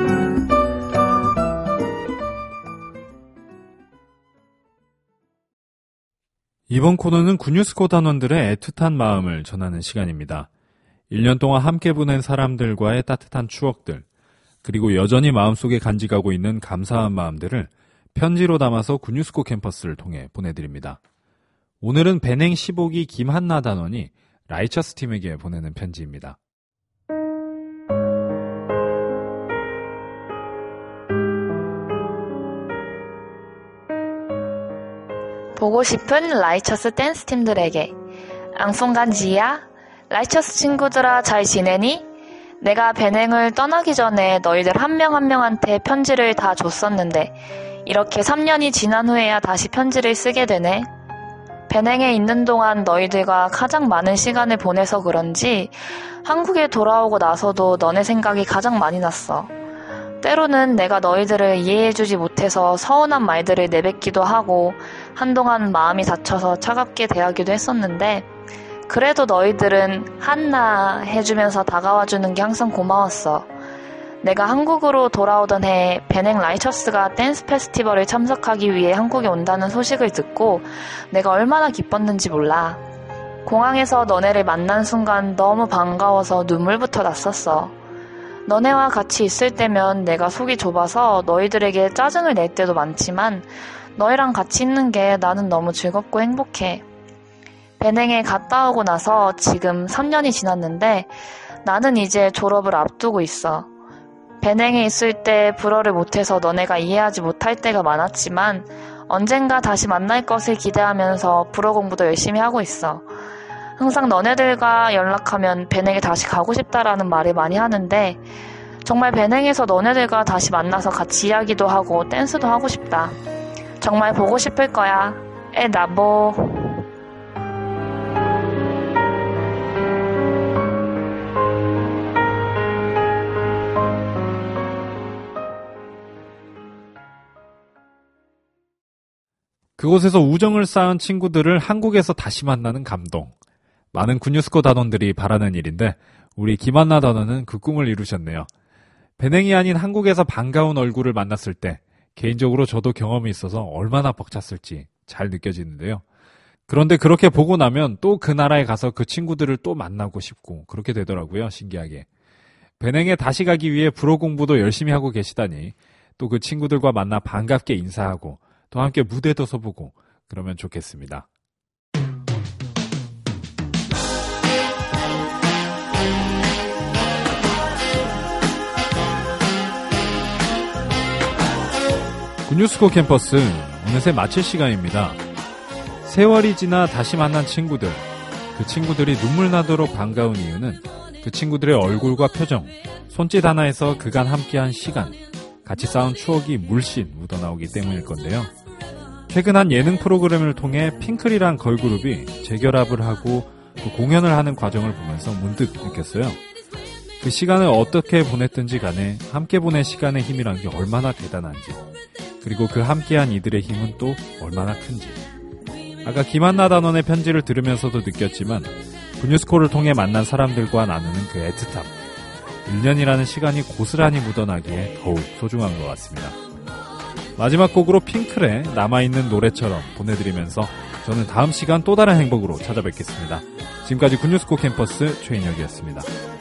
이번 코너는 군유스코 단원들의 애틋한 마음을 전하는 시간입니다. 일 년 동안 함께 보낸 사람들과의 따뜻한 추억들, 그리고 여전히 마음속에 간직하고 있는 감사한 마음들을 편지로 담아서 군유스코 캠퍼스를 통해 보내드립니다. 오늘은 배냉 십오 기 김한나 단원이 라이처스 팀에게 보내는 편지입니다. 보고 싶은 라이처스 댄스 팀들에게. 앙송간지야, 라이처스 친구들아 잘 지내니? 내가 배냉을 떠나기 전에 너희들 한 명 한 명한테 편지를 다 줬었는데 이렇게 삼 년이 지난 후에야 다시 편지를 쓰게 되네. 배냉에 있는 동안 너희들과 가장 많은 시간을 보내서 그런지 한국에 돌아오고 나서도 너네 생각이 가장 많이 났어. 때로는 내가 너희들을 이해해주지 못해서 서운한 말들을 내뱉기도 하고 한동안 마음이 다쳐서 차갑게 대하기도 했었는데 그래도 너희들은 한나 해주면서 다가와주는 게 항상 고마웠어. 내가 한국으로 돌아오던 해에 배냉 라이처스가 댄스 페스티벌을 참석하기 위해 한국에 온다는 소식을 듣고 내가 얼마나 기뻤는지 몰라. 공항에서 너네를 만난 순간 너무 반가워서 눈물부터 났었어. 너네와 같이 있을 때면 내가 속이 좁아서 너희들에게 짜증을 낼 때도 많지만 너희랑 같이 있는 게 나는 너무 즐겁고 행복해. 배냉에 갔다 오고 나서 지금 삼 년이 지났는데 나는 이제 졸업을 앞두고 있어. 배냉에 있을 때 불어를 못해서 너네가 이해하지 못할 때가 많았지만 언젠가 다시 만날 것을 기대하면서 불어 공부도 열심히 하고 있어. 항상 너네들과 연락하면 배냉에 다시 가고 싶다라는 말을 많이 하는데 정말 배냉에서 너네들과 다시 만나서 같이 이야기도 하고 댄스도 하고 싶다. 정말 보고 싶을 거야. 에 나보. 그곳에서 우정을 쌓은 친구들을 한국에서 다시 만나는 감동. 많은 군유스코 단원들이 바라는 일인데 우리 김한나 단원은 그 꿈을 이루셨네요. 배냉이 아닌 한국에서 반가운 얼굴을 만났을 때 개인적으로 저도 경험이 있어서 얼마나 벅찼을지 잘 느껴지는데요. 그런데 그렇게 보고 나면 또 그 나라에 가서 그 친구들을 또 만나고 싶고 그렇게 되더라고요. 신기하게. 배냉에 다시 가기 위해 불어 공부도 열심히 하고 계시다니 또 그 친구들과 만나 반갑게 인사하고 또 함께 무대도 서보고 그러면 좋겠습니다. 군유스코 캠퍼스 어느새 마칠 시간입니다. 세월이 지나 다시 만난 친구들, 그 친구들이 눈물 나도록 반가운 이유는 그 친구들의 얼굴과 표정, 손짓 하나에서 그간 함께한 시간, 같이 쌓은 추억이 물씬 묻어나오기 때문일 건데요. 최근 한 예능 프로그램을 통해 핑클이란 걸그룹이 재결합을 하고 또 공연을 하는 과정을 보면서 문득 느꼈어요. 그 시간을 어떻게 보냈든지 간에 함께 보낸 시간의 힘이란 게 얼마나 대단한지, 그리고 그 함께한 이들의 힘은 또 얼마나 큰지. 아까 김한나 단원의 편지를 들으면서도 느꼈지만 군유스코를 통해 만난 사람들과 나누는 그 애틋함, 일 년이라는 시간이 고스란히 묻어나기에 더욱 소중한 것 같습니다. 마지막 곡으로 핑클의 남아있는 노래처럼 보내드리면서 저는 다음 시간 또 다른 행복으로 찾아뵙겠습니다. 지금까지 군유스코 캠퍼스 최인혁이었습니다.